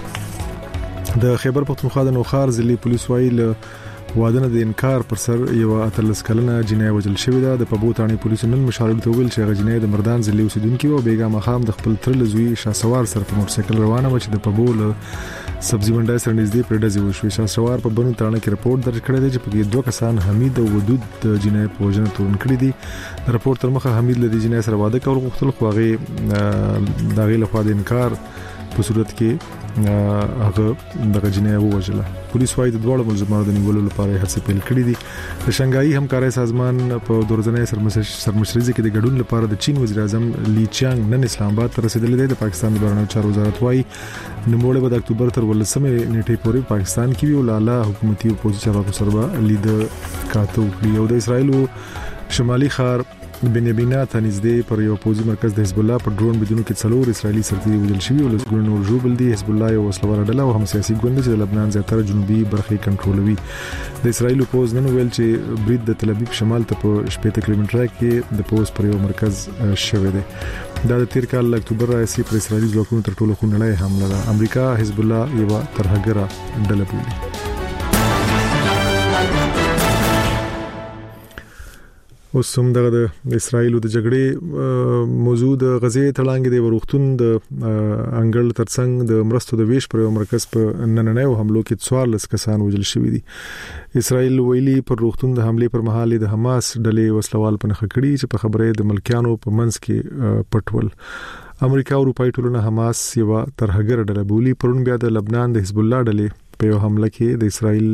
د خیبر پختونخوا د نوخار ضلعي پولیس وايي له وادنه د انکار پر سر یو اتلس کلنه جنای وجل شوې ده. د پبوتانی پولیسو نن مشالل ته ویل چې هغه جنای د مردان ضلعي اوسیدونکو او بیګا مخام د خپل تر لزوی شاسوار سره په موټر سایکل روانه و چې د پبول سبزی منډای سره نږدې پرډزي وشو. شاسوار په بنو ترانه کې رپورت درج کړی دی چې په دوه کسان حمید او ودود د جنای په وجنه تورن کړی دي. د رپورت تر مخه حمید له جنای سره واده کول غوښتل خو هغه دغه لخوا د انکار په صورت کې هغه دغه جنای ووجله. پولیس وايي د دوه ملزمانو د نیولو لپاره هڅې پیل کړې دي. د شنګایي همکارۍ سازمان په دورځنۍ سرمشرۍ کې د ګډون لپاره د چین وزیر اعظم لی چانګ نن اسلام آباد ته رسیدلی دی. د پاکستان د بهرنیو چارو وزارت وايي نوموړی به د اکتوبر تر ولسمې نیټې پورې پاکستان کې وي او لاله حکومتي او پولیسي چارواکو سره به لید کاته وکړي. او د اسرایل شمالي خار بنیامین تنزدې پر یو پوزي مرکز د حزب الله پر ډرون بدونو کې څلور اسرایلی سرتیري وژل شوي او لسګونه نور ژوبل دي. حزب الله یو وسلوال ډله او هم سیاسي ګوند چې د لبنان زیاتره جنوبي برخې کنټرولوي. د اسرایل پوز نن ویل چې برید د تل ابیب شمال ته په شپږ کیلومتره کې د پوز پر یو مرکز شوی دی. دا د تیر کال اکتوبر راځي پر اسرایلی ځواکونو تر ټولو خونړۍ حمله ده. امریکا حزب الله یو ترهګره ډله بولي. اوس هم دغه د اسرایل د جګړې موضوع د غزې تړانګې د وروختون د انګړ ترڅنګ د مرستو د ویش پر یو مرکز په نننیو حملو کې څوارلس کسان وژل شوي دي. اسرایل ویلي پر وروختون د حمله پر مهال د حماس ډلې وسلوال په نخښه کړي چې په خبره د ملکیانو په منځ کې پټول. امریکا او اروپای ټولنه حماس یو ترهګر ډله بولي. پرون بیا د لبنان د حزب الله ډلې په یو حمله کې د اسرایل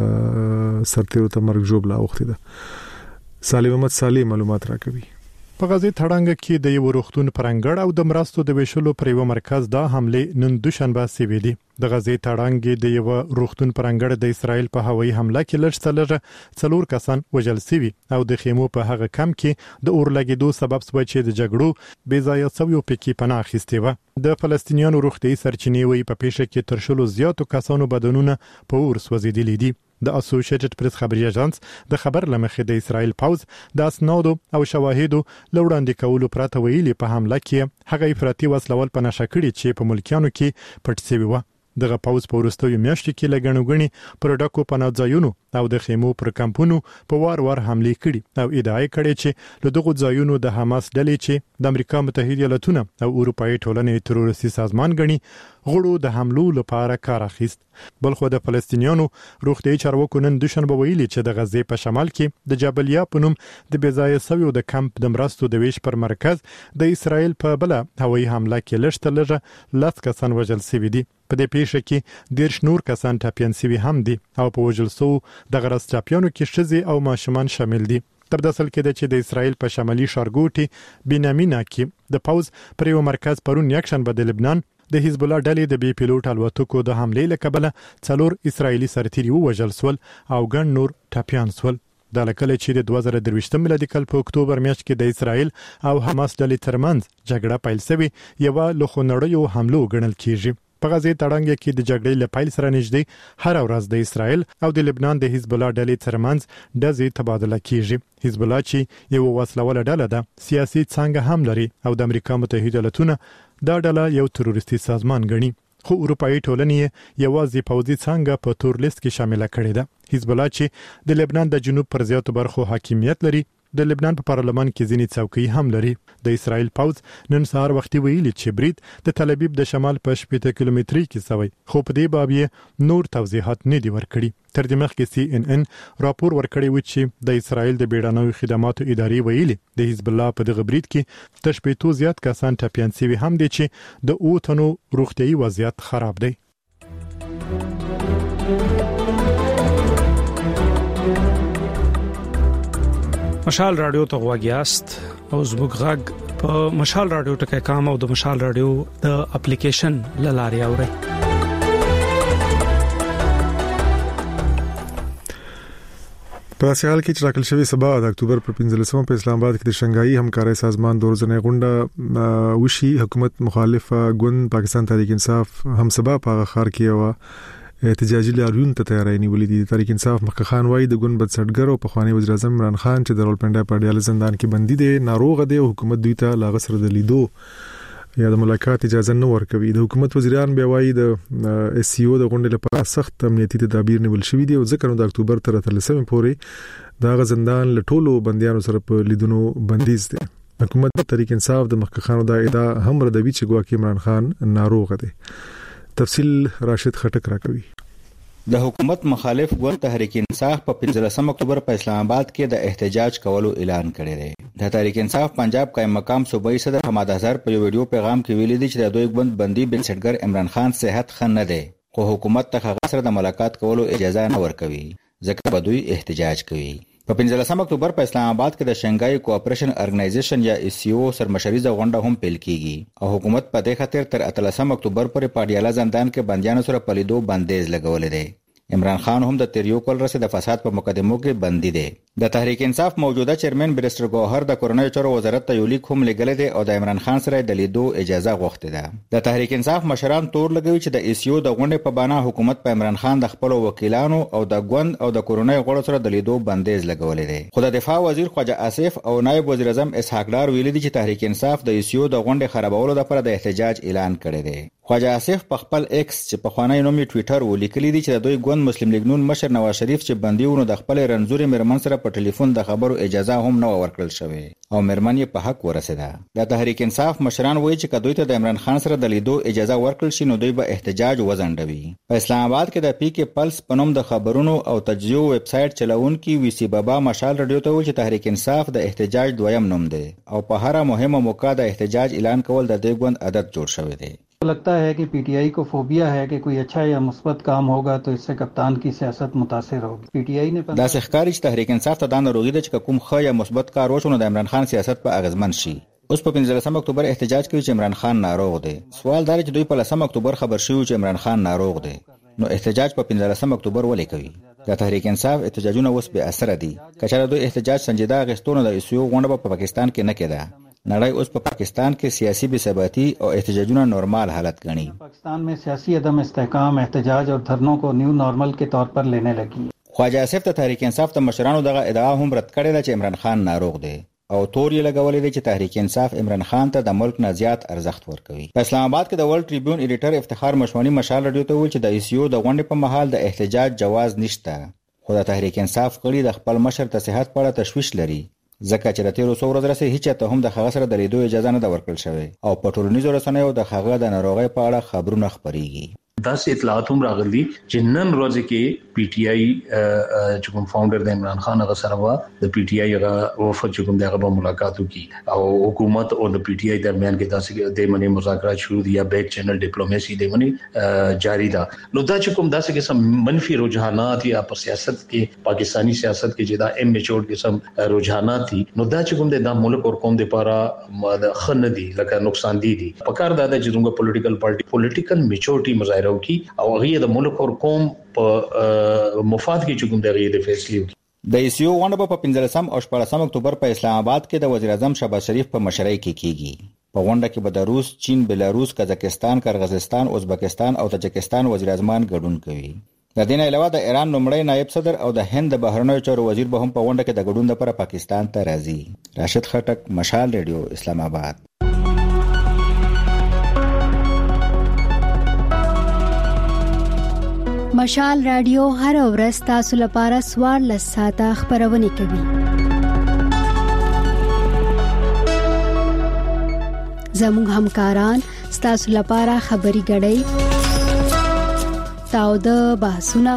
سرتیرو ته مرګ جوړ لا وخت ده. سالم احمد صالح معلومات راکوي. په غزې تړانګ کې د یو روختون پرنګړ او د مرستو د ویشلو پر یو مرکز دا حمله نن دوشنبه سوي دي. د غزې تړانګ د یو روختون پرنګړ د اسرایل په هوایي حمله کې لږ څلور څلور کسان وژل شوي او د خیمو په هغه کم کې د اورلګیدو سبب شوی چې د جګړو بې ځایه سویو پکې پناه اخیستې و. د فلسطینیانو روغتي سرچینې وی په پیښه کې تر شلو زیاتو کسانو بدنونه په اور سوځیدلي دي. د اسوسییټډ پریس خبري اژانس د خبر لمخې د اسرایل پاوز د اسنادو او شواهدو لوړاندې کولو پرته ویلي په حمله کې هغه افراطي وسلوال په نشه کړي چې په ملکیانو کې پټ شوی و. دغه پاوز په ورستوي میاشتې کې لګڼوګني پر ډکو پناځایونو او د خیمو پر کمپونو په وار وار حمله کړي او ادعا کړي چې له دغه ځایونو د حماس ډلې چې د امریکا متحده ایالاتونو او اروپאי ټولنې تروریستي سازمان غني غړو د حملو لپاره کار اخیست. بلخو د فلسطینیانو روغتي چارواکو نن دوشنبه ویلي چې د غزې په شمال کې د جبلیا په نوم د بيځای سویو د کمپ د مرستو د ویش پر مرکز د اسرایل په بل هوایي حمله کې لږ لږه لاس کسان وژل شوي دي. په دې پیښه کې ډیر شنور کسان ټاپین شوي هم دي او په وژل سو د غرض ټاپیانو کې ښځې او ماشومان شامل دي. تر داسل کې چې د اسرایل په شمالي شارګوټي بنیامینه کې د پاوز پر یو مرکز پرون یکشنبه د لبنان د حزب الله ډلې د بي پيلوټ الوتکو د حمله لکبله څلور اسرایلی سرتیري وژل سول او ګڼ نور ټاپیان سول. د لکه چې د دوه زره درویشتم میلادي کال په اکتوبر میاشت کې د اسرایل او حماس ډلې ترمنځ جګړه پیل شوې یو له خونړیو حملو ګڼل کیږي. په غزه تړانګ کې د جګړې لپاره سره نږدې هر ورځ د اسرائیل او د لبنان د حزب الله ډلې ترمنځ د تبادله کیږي. حزب الله چې یو وسلواله ډله ده سیاسي څنګه هم لري او د امریکا متحده ایالاتونو دا ډله یو تروریستي سازمان ګڼي، خو اروپאי ټولنې یوازې پوځي څنګه په تور لیست کې شامل کړي ده. حزب الله چې د لبنان د جنوب پر زیاتو برخو حاکمیت لري، د لبنان په پارلمان کې ځینې څوکۍ هم لري. د اسرائیل پوځ نن سهار وختي ویلي چې برید د تل ابیب د شمال په شپږ کیلومتري کې سوی، خو په دې باب یې نور توضیحات نه دی ورکړي. تر دې مخکې سی ان ان راپور ورکړی و چې د اسرائیل د بیړنیو خدماتو ادارې ویلي د حزب الله په دغه برید کې د شپږ زیات کسان ټپیان شوي هم دي چې د اوتنو روغتيایي وضعیت خراب دی. مشال رادیو ته غواګیاست او زموږ غږ په مشال رادیو ټکای کام او د مشال رادیو د اپلیکیشن لاري اوري. په سیال کې چې راکل شوی سبا د اکتوبر پر پنځلسمه په اسلام آباد کې د شنګایي همکارۍ سازمان د ورځنۍ غونډه وشي. حکومت مخالف ګوند پاکستان تحریک انصاف هم سبا په خار کې او احتجاجي لاریون ته تیاری نیولې دي. تحریک انصاف مخکخان وایي د ګوند بنسټګر او پخوانی وزیر اعظم عمران خان چې د رولپنډا په ډیال زندان کې بندي دي ناروغ دي او حکومت دوی ته لاغ سره د لیدو یا د ملاقات اجازه نه ورکوي. د حکومت وزیران بیا وایي د اس سی او د غونډې لپاره سخت امنیتي تدابیر نیول شوي دي او ځکه نو د اکتوبر تر اتلسمې پورې دا غ زندان له ټولو بنديانو سره په لیدونو بندیز دي. حکومت تحریک انصاف د مخکخانو د ادعا هم ردوي چې ګواکې عمران خان ناروغ دی. تفصیل راشد خټک راکوي. د حکومت مخالف ګوند تحریک انصاف په پنځلسم اکتوبر په اسلام آباد کې د احتجاج کولو اعلان کړی دی. د تحریک انصاف پنجاب قائم مقام صوبایي صدر حماد اظهر په یو ویډیو پیغام کې ویلي دی چې د دوی ګوند بندي بنسټګر عمران خان صحت ښه نه دی، خو حکومت ته هغه سره د ملاقات کولو اجازه نه ورکوي ځکه به دوی احتجاج کوي. په پنځلسم اکتوبر په اسلام آباد کې د شنګای کوآپریشن ارګنایزیشن یا اس سی او سرمشریزه غونډه هم پیل کیږي او حکومت په دې خاطر تر اتلسم اکتوبر پورې په ډیاله زندان کې بندیانو سره په لیدو بندیز لګولې دی. عمران خان هم د تیریو کول رسې د فساد په مقدمو کې بندي دی. د تحریک انصاف موجوده چیرمن بریسټر ګوهر د کورنۍ چارو وزارت ته یو لیک هم لګل دی او د عمران خان سره د لیدو اجازه غوښته ده. د تحریک انصاف مشران تور لګوي چې د ایسیو د غونډې په بنا حکومت په عمران خان د خپل وکیلانو او د ګوند او د کورنۍ غړو سره د لیدو بندیز لګولې دی. خو د دفاع وزیر خواجه آصف او نائب وزیر اعظم اسحاق ډار ویلي دي چې تحریک انصاف د ایسیو د غونډې خرابولو لپاره د احتجاج اعلان کړی دی. خواجه آصف په خپل ایکس چې په خوانی نوم یې ټوئیټر ولیکلی دی چې د دوی ګوند مسلم لیگ نون مشر نواز شریف چې بندیونو د خپل رنزوري مرمن سره په ټلیفون د خبرو اجازه هم نه ورکړل شوې او مرمن یې په حق ورسېده. د تحریک انصاف مشران وایي چې کدوې ته د عمران خان سره د لیدو اجازه ورکړل شي نو دوی به احتجاج وزندوي. په اسلام آباد کې د پی کې پلس په نوم د خبرونو او تجزیو ویب سټ چلاونکي وی سی بابا مشال رادیو ته ویل چې تحریک انصاف د احتجاج دویم نوم دی او په هر مهمه موقع د احتجاج اعلان کول د دې ګوند عادت جوړ شوی دی. लगता है कि पीटीआई को फोबिया है कि कोई अच्छा या मुस्बत काम होगा तो इससे कप्तान की सियासत मुतासिर होगी. पीटीआई ने دا ښکاري چې تحریک انصاف ته دا ناروغي ده چې کوم ښه یا مثبت کار وشو د عمران خان سیاست په اغیزمن شي. اوس په پنځلسم اکتوبر احتجاج کوي چې عمران خان ناروغ دی. سوال دا چې دوی په لسم اکتوبر خبر شوی چې عمران خان ناروغ دی نو احتجاج په پنځلسم اکتوبر ولې کوي؟ د تحریک انصاف احتجاجونه اوس به اثر دي. کچره دوی احتجاج سنجیده غستونه د ایسیو غونډه په پاکستان کې نه کېده. نړۍ اوس په پاکستان کې سیاسي بې ثباتی او احتجاجونه نورمال حالت ګڼي. پاکستان में सियासी अदम इस्तेहकाम एहतजाज और धरनों को न्यू नॉर्मल के तौर पर लेने लगी. خواجه آصف ته تحریک انصاف ته مشرانو دغه ادعا هم رد کړې ده چې عمران خان ناروغ دی او تور یې لګولې ده چې تحریک انصاف عمران خان ته د ملک نه زیات ارزښت ورکوي. په اسلام آباد کې د ورلد ټریبیون ایډیټر افتخار مشمونی مشال رادیو ته ویل چې د ایسیو د غونډې په مهال د احتجاج جواز نشته خو د تحریک انصاف کړي د خپل مشر ته صحت په اړه تشویش لري ځکه چې د تیرو څو ورځې راځي هیڅ ته هم د هغه سره د لیدو اجازه نه ورکړل شوې او په ټولنیزو رسنیو د هغه د ناروغۍ په اړه خبرونه خبريږي. داسې اطلاعات هم راغلي چې نن ورځ کې پی ټی آی چې کوم فاونډر د عمران خان هغه سره و د پی ټی آی هغه وفد چې کوم دغه ملاقات وکي او حکومت او د پی ټی آی درمیان کې داسې د منی مذاکرات شروع دي یا بیک چینل ډیپلوماسي د منی جاری ده. نو دا چې کوم داسې قسم منفي رجحانات یا په سیاست کې پاکستانی سیاست کې چې دا ام میچور قسم رجحانات دي نو دا چې کوم د ملک او قوم لپاره د خنه دي لکه نقصان دي دي په کار دا چې موږ پولیټیکل پارټي پولیټیکل میچورټي مظاهره وکي او هغه د ملک او قوم په مفاد کې چې کوم دغه د فیصلې وکي. د ایسیو غونډه په پنځلسم او شپږم اکتوبر په اسلام آباد کې د وزیر اعظم شهباز شریف په مشرۍ کې کیږي. په غونډه کې به د روس، چین، بلاروس، قزاقستان، قرغیزستان، ازبکستان او تاجکستان وزیر اعظمان ګډون کوي. د دې نه علاوه د ایران لومړی نائب صدر او د هند د بهرنیو چارو وزیر به هم په غونډه کې د ګډون لپاره پاکستان ته راځي. راشد خټک، مشال ریډیو، اسلام آباد. مشال رادیو هر ورځ تاسو لپاره سوار لساته خبرونه کوي. زموږ همکاران تاسو لپاره خبري غړي تاو د بحثونه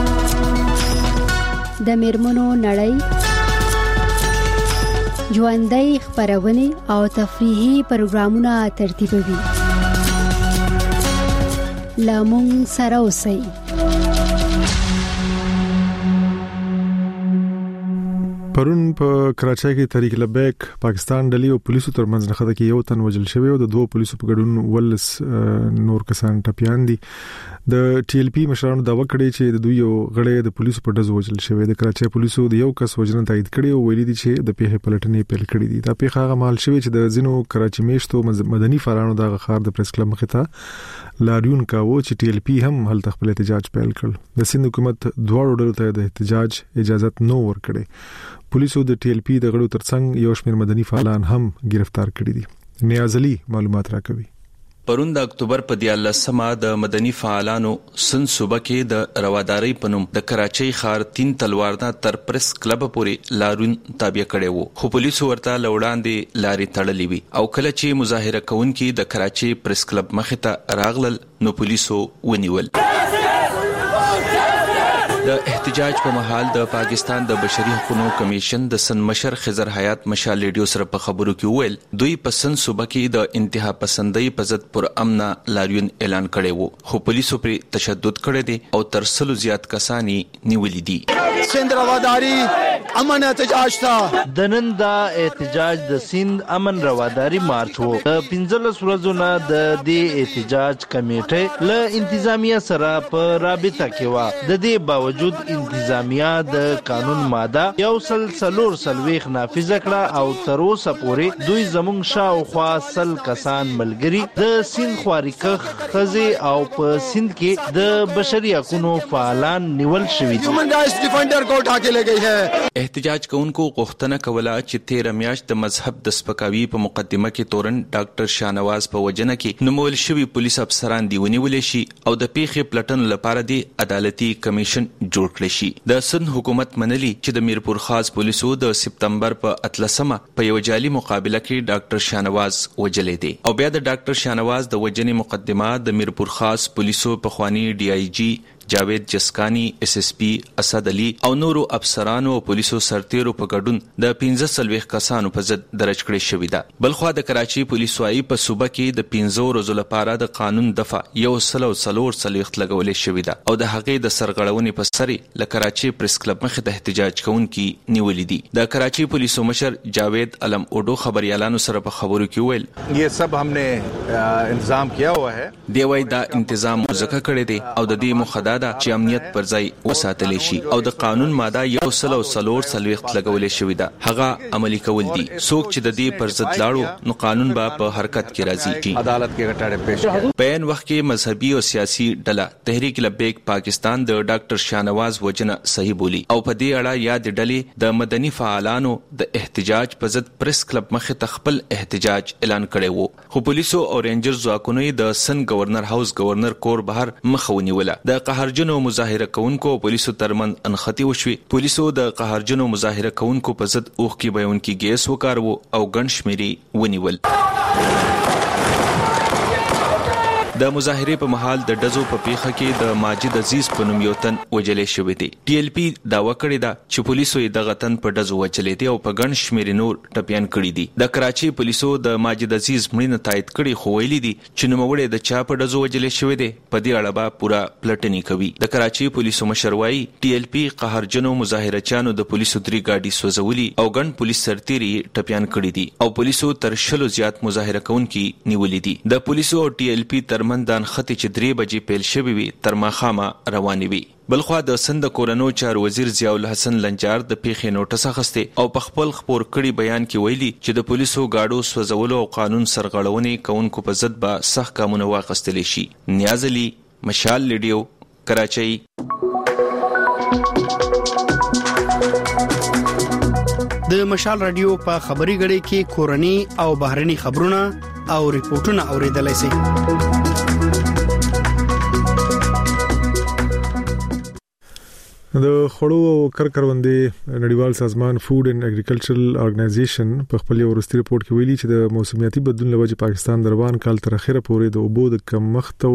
د میرمنو نړۍ ژوندۍ خبرونه او تفریحي پروګرامونه ترتیبوي. لامون سره اوسئ. پرون په کراچۍ کې تحریک لبیک پاکستان ډلې او پولیسو ترمنځ نخښه کې یو تن وژل شوی او د دوه پولیسو په ګډون ولس نور کسان ټپيان دي. د ټي ال پی مشرانو داوا کړی چې د دوی یو غړی د پولیسو په ډزو وژل شوی. د کراچۍ پولیسو د یو کس وژنه تایید کړي او ویلي دي چې د پیښې پلټنې پیل کړې دي. دا پیښه هغه مال شوی چې د زینو کراچۍ میشتو مدني فارانو د غخار د پریس کلب مخه ته لاریون کاوه چې ټي ال پی هم هلته خپل احتجاج پیل کړ. د سند حکومت دواړو ډلو ته د احتجاج اجازه نو ورکړي. پولیسو د ټي ال پی د غړو ترڅنګ یو شمېر مدني فعالان هم گرفتار کړي دي. نیاز علي معلومات راکوي. پرون د اکتوبر په دیارلسمه د مدني فعالانو سن صوبه کې د رواداري پنوم د کراچۍ ښار تین تلوارنا تر پریس کلب پورې لاریون تابع کړي وو، خو پولیسو ورته لوړاندې لارې تړلې وي او کله چې مظاهره کوونکي د کراچۍ پریس کلب مخې ته راغلل نو پولیسو ونیول. د احتجاج په مهال د پاکستان د بشري حقوقو کمیشن د سن مشر خضر حیات مشال ریډیو سره په خبرو کې ویل دوی په سن صوبه کې د انتها پسندۍ په ضد پر امن لاریون اعلان کړی وو، خو پولیسو پر تشدد کړی دی او تر سلو زیات کسانی نیولې دي. سند رواداری امن احتجاج تا د نن دا احتجاج د سند امن رواداری مارچ وو. د پنځلس ورځو نه د دې احتجاج کمیټه له انتظامیه سره په رابطه کې و. د دې باوجود وجود انتظامیه د قانون ماده یو سل سلور سلويخ نافذ کړه او تر اوسه پورې دوی زمونږ شاوخوا سل کسان ملګری د سند خواریکخ خزي او په سند کې د بشري حقوقو فعالان نیول شوي دي. هیومن رائټس ډیفینډر کو اٹھا کے لے گئی ہے. احتجاج کوونکو غوښتنه کوله چې تیره میاشت د مذهب د سپکاوي په مقدمه کې تورن ډاکټر شاهنواز په وجنه کې نومول شوی پولیس افسران دی ونیول شي او د پیښې پلټن لپاره دی عدالتي کمیشن جوړ کړی شي. د سند حکومت منلي چې د میرپور خاص پولیسو د سپتمبر په اتلسمه په یو جالي مقابله کې ډاکټر شاهنواز وجلې دي او بیا د ډاکټر شاهنواز د وجنې مقدمه د میرپور خاص پولیسو په خواني ډي آی جی جاوید جسکانی، اس اس پی اسد علي او نورو افسرانو او پولیسو سرتیرو په ګډون د پنځه سلويخ کسانو په ضد درج کړی شوې ده. بلخوا د کراچي پولیس وايي په صوبه کې د پنځو ورځو لپاره د قانون دفعه یو سل او سلور سلويخ لګولې شوې ده او د هغې د سرغړونې په سری ل کراچي پریس کلب مخې ته احتجاج کوونکي نیولې دي. د کراچي پولیسو مشر جاوید علم اوډو خبريالانو سره په خبرو کې ویل یہ سب ہم نے انتظام کیا ہوا ہے. دی وای دا تنظیم مزکه کړی دی او د دې مخدا دا چې امنیت پر ځای وساتل شي او د قانون ماده یو سل او سلور سلويخت لګولې شوې ده هغه عملی کول دي. څوک چې د دې پر ضد لاړو نو قانون به په حرکت کې راځي. عدالت کې غټاړه پیش کړي. په ان وخت کې مذهبي او سیاسي ډله تحریک لبیک پاکستان د ډاکټر شاهنواز وجنه صحیح بولی او په دې اړه یاد ډلې د مدني فعالانو د احتجاج په ضد پریس کلب مخې ته خپل احتجاج اعلان کړی وو، خو پولیسو او رینجر ځواکونو د سن گورنر هاوس گورنر کور بهر مخه ونیوله. د قهرجنو مظاهره کوونکو پولیسو ترمن انختی وشوي. پولیسو د قهرجنو مظاهره کوونکو په ضد اوخ کې بیانکی ګیس وکارو او ګڼ شمېرې ونیول. د مظاهره په محل د ډزو په پیښه کې د ماجد عزیز په نوم یو تن وجلې شوی دی. ټي ال پی داوا کړی دا چې پولیسو یې دغه تن په ډزو وجلې دي او په ګڼ شمېر نور ټپيان کړي دي. د کراچي پولیسو د ماجد عزیز مړینه تایید کړي خو ویلي دي چې نوموړی د چا په ډزو وجلې شوی دی په دې اړه به پورا پلټنې کوي. د کراچي پولیسو مشر وايي ټي ال پی قهرجنو مظاهرچیانو د پولیسو درې گاډي سوځولي او ګڼ پولیس سرتیري ټپيان کړي دي او پولیسو تر شلو زیات مظاهره کوونکي نیولې دي. د پولیسو او ټي ال پی تر څرمن د نښتې چې درې بجې پیل شوې وي تر ماښامه روانې وي. بلخوا د سند کورنو چارو وزیر ضیاء الحسن لنجار د پیښې نوټس اخیستی او په خپل خپور کړي بیان کې ویلي چې د پولیسو گاډو سوځولو او قانون سرغړونې کوونکو په ضد به سخت ګامونه واخیستلی شي. نیاز علي، مشال لیډیو، کراچۍ. د مشال رادیو په خبري غړي کې کورني او بهرني خبرونه او ریپورتونه اوریدلای شئ. د خړو او کرکروندې نړیوال سازمان فود اینڈ اګریکلچرل ارګنایزیشن په خپل ورستي رپورت کې ویلي چې د موسمیاتي بدلون لوجه پاکستان دروان کال تر اخره پورې د اوبو د کمښت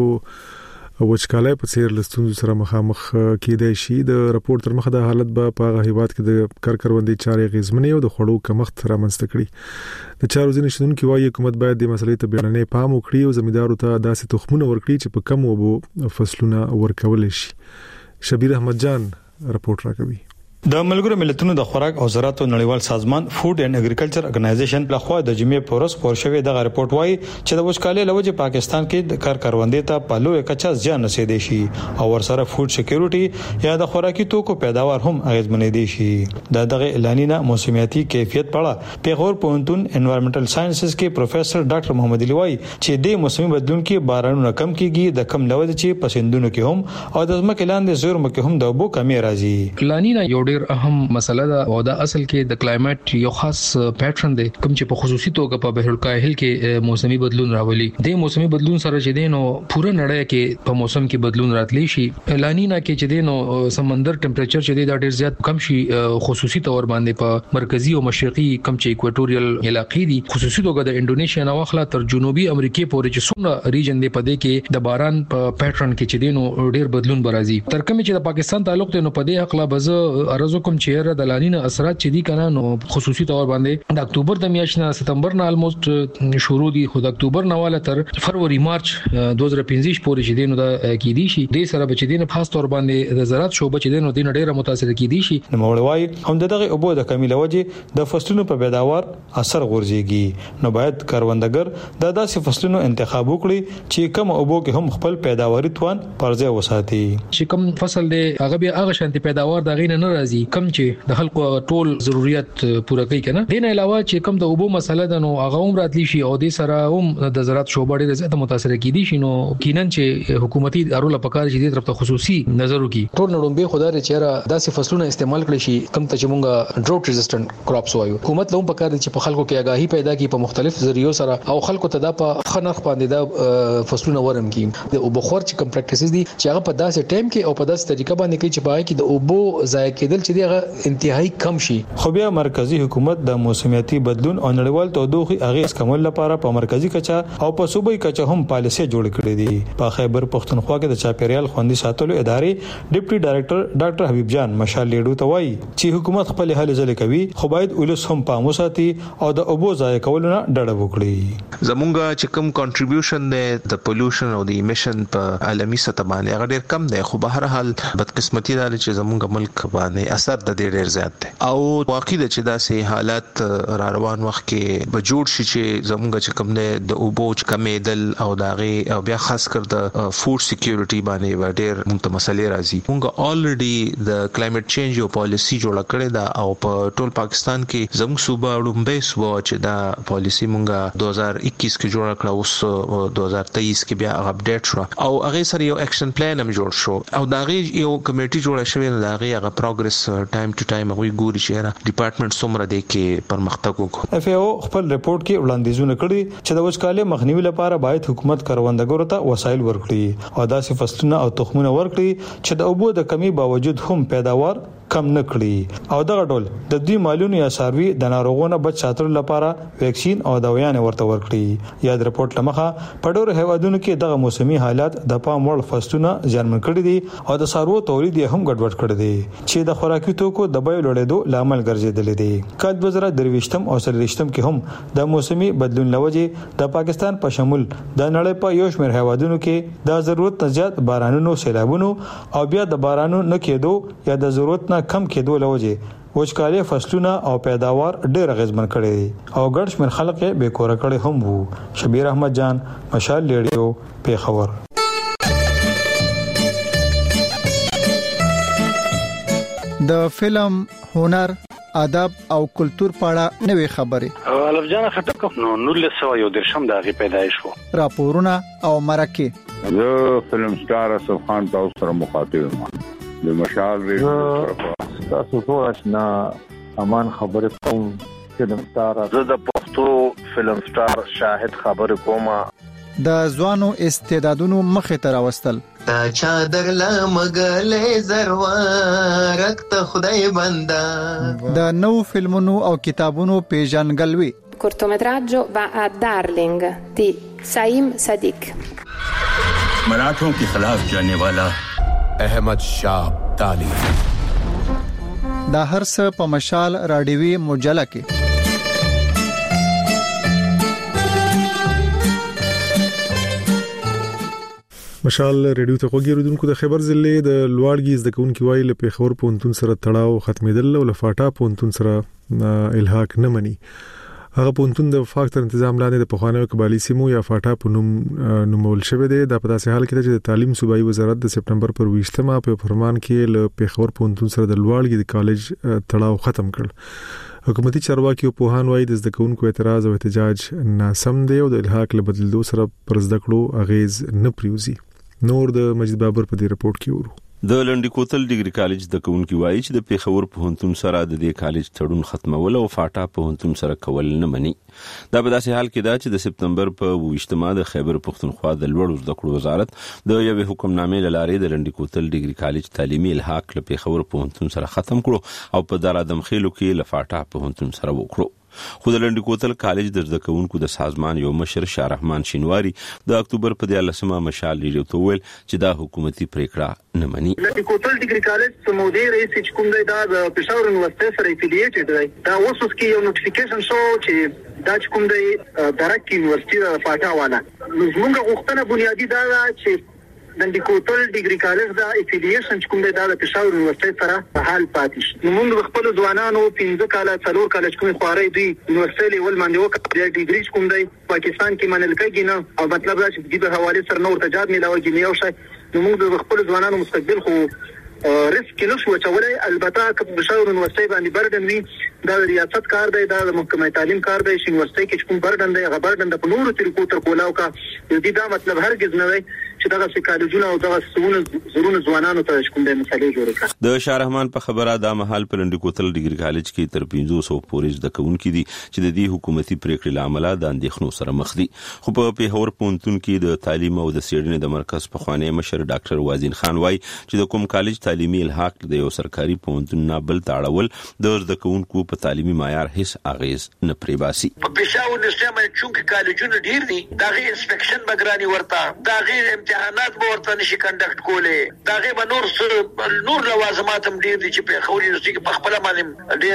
او وچکالۍ په څیر لستونزو سره مخامخ کېدای شي. د رپورت تر مخه د حالت به په هغه هیواد کې د کرکروندې چارې غیزمنې او د خړو کمښت رامنځته کړي. د چارو ځینې شنونکي وايي حکومت باید د مسلې ته بیړنی پام وکړي او زمیندارو ته داسې تخمونه ورکړي چې په کم اوبو فصلونه ورکول شي. شبیر احمد جان رپورت راکوي. د ملګرو ملتونو د خوراک او زراعت نړیوال سازمان فود اینڈ اګریکلچر ارګنایزیشن لخوا د جمعې پورس پور شوی د رپورت وايي چې د وچکالۍ لوجه پاکستان کې د کار کاروندې ته په لوی کچا ځان رسیدي شي او ورسره فود سکیورټي یا د خوراکي توکو پیداوار هم اغیزمنې دي شي. د دغه اعلانینه موسمیاتي کیفیت په اړه پیغور پوهنتون انوایرنمنټل ساينسز کې پروفیسور ډاکټر محمد علي وايي چې د موسمي بدلون کې بارانونه کم کیږي، د کم لوجه چې پسندونو کې هم او د ځمکې لاندې زور مکه هم د اوبو کمی راځي. لانینا یو ډیر اهم مسله ده او دا اصل کې د کلایمټ یو خاص پیټرن دی کوم چې په خصوصي توګه په بحر الکاهل کې موسمي بدلون راولي. د موسمي بدلون سره چې دینو پوره نړۍ کې په موسم کې بدلون راتلی شي. لانینا کې چې دینو سمندر ټمپریچر چې دی دا ډیر زیات کم شي، خصوصي تور باندې په مرکزی او مشرقي کم چې ایکواتوریل علاقې دي، خصوصي توګه د انډونیشیا نه واخله تر جنوبي امریکا پورې چې څومره ریجن دی په دې کې د باران په پیټرن کې چې دینو ډیر بدلون برازي. تر کوم چې د پاکستان تعلق دی نو په دې حق لا بز ارزو کوم چیرې د لانینا اثرات چې دي کنه نو خصوصي تور باندې د اکتوبر د میاشتې نه ستمبر نه الموست شروع دي، خو د اکتوبر نه والا تر فروری مارچ دوه هزار پنځه پورې چې دینو د کې دي شي. د سره بچ دینه خاص تور باندې د زراعت شوبه چې دینو دینه ډیره متاثر کې دي شي. نو مولوي هم دغه اوبو د کمی لوجه د فصلونو په پیداوار اثر غورځيږي. نو باید کاروندګر د داسې فصلونو انتخاب وکړي چې کم اوبو کې هم خپل پیداواري توان پرځای وساتي. چې کم فصل دی هغه به هغه شانتي پیداوار د غینه نه راځي کم چې د خلکو ټول ضرورت پوره کوي کنه. دین علاوه چې کم د اوبو مسله ده نو هغه هم راتلی شي او د سره هم د زراعت شوبه ډیره زیاته متاثر کیدي شي. نو کینن چې حکومتي ادارو لپاره چې د طرف ته خصوصي نظر وکړي ټول نړومبه خدای چیرې داسې فصلونه استعمال کړي شي کم ته چې مونږه ډروټ ریزिस्टنت کراپس وایو. حکومت لوم پکار چې په خلکو کې آگاهي پیدا کړي په مختلف ذریعو سره او خلکو ته دا په خنخ باندې دا فصلونه ورم کړي. د اوبو خور چې کم پریکټیسز دي چې هغه په داسې ټایم کې او په داسې طریقه باندې کوي چې پای کې د اوبو ضایع کېدل چې دغه انتهایی کم شي. خو بیا مرکزی حکومت د موسمیاتي بدلون او نړیوال تودوخه اغیز کمول لپاره په مرکزی کچا او په صوبایي کچا هم پالیسي جوړ کړې دي. په خیبر پختونخوا کې د چاپیریال خوندي ساتلو ادارې ډیپټي ډایریکټر ډاکټر حبیب جان مشال لیډو ته وایي چې حکومت خپل هلې ځلې کوي خو باید ولس هم پام وساتي او د اوبو ضایع کولو نه ډډه وکړي. زمونږ چې کوم کنټریبیوشن دی د پولیوشن او د ایمیشن په عالمي سطح باندې هغه ډیر کم دی، خو به هر حال بدقسمتي ده چې زمونږ ملک باندې اثر د ډیر زیات دی او واقعي د چې داسې حالات را روان وخت کې به جوړ شي چې زموږ چې کوم نه د اوبو چې کمېدل او داغه او بیا خاص کر د فود سکیورټي باندې و ډېر موږ ته مسلې راځي. موږ الریډي د کلایمټ چینج یو پالیسی جوړه کړې ده او په ټول پاکستان کې زموږ صوبه وړاندې صوبه چې دا پالیسی موږ دوه هزار اکیس کې جوړه کړه، اوس دوه هزار تیئیس کې بیا اپډیټ شو او هغه سره یو اکشن پلان هم جوړ شو او داغه یو کمیټي جوړه شوې ده. داغه هغه پروګرس ټایم ټو ټایم هغه ګوري چې ډپارټمنټ څومره دی کې پرمختګ وکړي. اف ای او خپل ریپورت کې وړاندیزونه کړي چې د وچکالۍ مخنیوي لپاره باید حکومت کروندګرو ته وسایل ورکړي او داسې فصلونه او تخمونه ورکړي چې د اوبو د کمی باوجود هم پیداوار کم نه کړي او دغه ډول د دې مالونو یا ساروي د ناروغونو بچ ساتلو لپاره ویکسین او دوايان ورته ورکړي. یاد رپورت لمخه په ډېر هیوادونو کې دغه موسمي حالات د پام وړ فصلونه ځانمن کړي دي او د سارو تولید یې هم ګډوډ کړي دي چې د خوراکي توکو د بیو لوړېدو لامل ګرځیدل دي. کال دوه هزار درویشتم او سلويشتم کې هم د موسمي بدلون لوجه د پاکستان په شمول د نړۍ په یو شمېر هیوادونو کې د ضرورت نه زیات بارانونو، سیلابونو او بیا د بارانونو نه کېدو یا د ضرورت نه کم کېدو لوجه وچکالي فصلونه او پیداوار ډېر اغیزمن کړي او ګډ شمیر خلک به کور کړي هم وو. شبیر احمد جان، مشال ریډیو، پیښور. د فلم، هنر، ادب او کلچر په اړه نوې خبرې الف جان خټک نو نولس سو یو درشم دغه پیدایش وو. راپورونه او مرکه. زه فلم سٹار اسف خان تاسو سره مخاطب یم. د مشال ریډیو تاسو ټول آشنا امان خبره کوم. فلم سٹار زه د پښتو فلم سٹار شاهد خبره کوم. د ځوانو استعدادونو مخه ته راوستل. تا چادر لا مغلې زروارک ته خدای بندا. د نو فلمونو او کتابونو پیژنګلوي. cortometraggio va a Darling di Saim Sadiq. मराठों के खिलाफ जाने वाला अहमद शाह अब्दाली. دا هر څه په مشال رادیوي مجله کې. مشال ریډیو ته وګورئ د خبر ضلع د لوړګي زده کوونکو وایي له پیښور پونتون سره تړاو ختمېدل او لفاټا پونتون سره الحاق نه مني. هغه پونتون د وفاق تر تنظیم لاندې د پخوانیو قبایلی سیمو یا فاټا په نوم نومول شوی دی. دا په داسې حال کې چې د تعلیم صوبایي وزارت د سپټمبر پر ویشتمه په فرمان کې له پیښور پونتون سره د لوړګي د کالج تړاو ختم کړ. حکومتي چارواکي او پوهان وایي د زده کوونکو اعتراض او احتجاج ناسم دی او د الحاق له بدلېدو سره پر زده کړو اغیز نه پریوزي. نور د مجید بابر په دې رپورت کې ورو. د لنډی کوتل ډیګری کالج د کوونکی وایي چې د پیښور پوهنتون سره د دې کالج تړون ختمول او فاټا پوهنتون سره کول نه مني. دا په داسې حال کې دا چې د سپتمبر په ویشتمه د خیبر پښتونخوا د لوړو زده کړو وزارت د یوې حکمنامې لارې د لنډی کوتل ډیګری کالج تعلیمي الحاق له پیښور پوهنتون سره ختم کړو او په دارادم خېلو کې له فاټا پوهنتون سره وکړو. خو د لنډی کوتل کالج د زده کوونکو د سازمان یو مشر شاه رحمان شینواری د اکتوبر په دیارلسمه مشال ریډیو ته ویل چې دا حکومتي پریکړه نه مني. لنډی کوتل ډیګری کالج سمودي رئیس چې کوم دی دا د پېښور یونیورسيټي سره افیلیټډ دی. دا اوس اوس کې یو نوټیفیکیشن شو چې دا چې کوم دی درک یونیورسيټي د فاټا والا زموږ غوښتنه بنیادی دا چې لنډی کوتل ډیګری کالج دا افیلیشن چې کوم دی دا د پېښور یونیورسيټي سره حال پاتې شي. موږ خپل ځوانانو پنځه کاله څلور کاله کوم خواري دی یونیورسيټي لیول باندې وکړي ډیګری کوم دی پاکستان کې منل کېږي نه او مطلب دا چې د حواله سره نور تجارت ملاوي نه یو شي. موږ د خپل ځوانانو مستقبل خو ریسک نه شو چولای. البته که په پېښور یونیورسيټي باندې بردن وي دا ریاست کار دی، دا محکمه تعلیم کار دی. یونیورسيټي کې کوم بردن دی هغه بردن د نورو طریقو تر کولاو کا دې دا مطلب هرگز نه وي چې دا سکالجونه او دا سونه زرونه ځوانانو ته کوم د مثالي جوړ کړ. د شاه رحمان په خبره دا مهال په لنډی کوتل ډیګری کالج کې تر پنځه سوه پورې زده کوونکي دي چې د دې حکومتي پریکړې لامل د اندېښنو سره مخ دي. خو په پیښور پونتون کې د تعلیم او د سیډنې د مرکز په خوانی مشر ډاکټر وازین خان وایي چې د کوم کالج تعلیمي الحاق د یو سرکاري پونتون نه بل تاړول د زده کوونکو په تعلیمي معیار هیڅ اغیز نه پریباسي. په پیښور یونیورسيټي باندې چې کالجونه ډیر دي دا غي انسپیکشن بګرانی ورته دا غي امتحانات به ورته نشي کنډکټ کوله دا غي به نور نور لوازمات هم ډیر دي چې په خوري یونیورسيټي کې په خپل باندې ډیر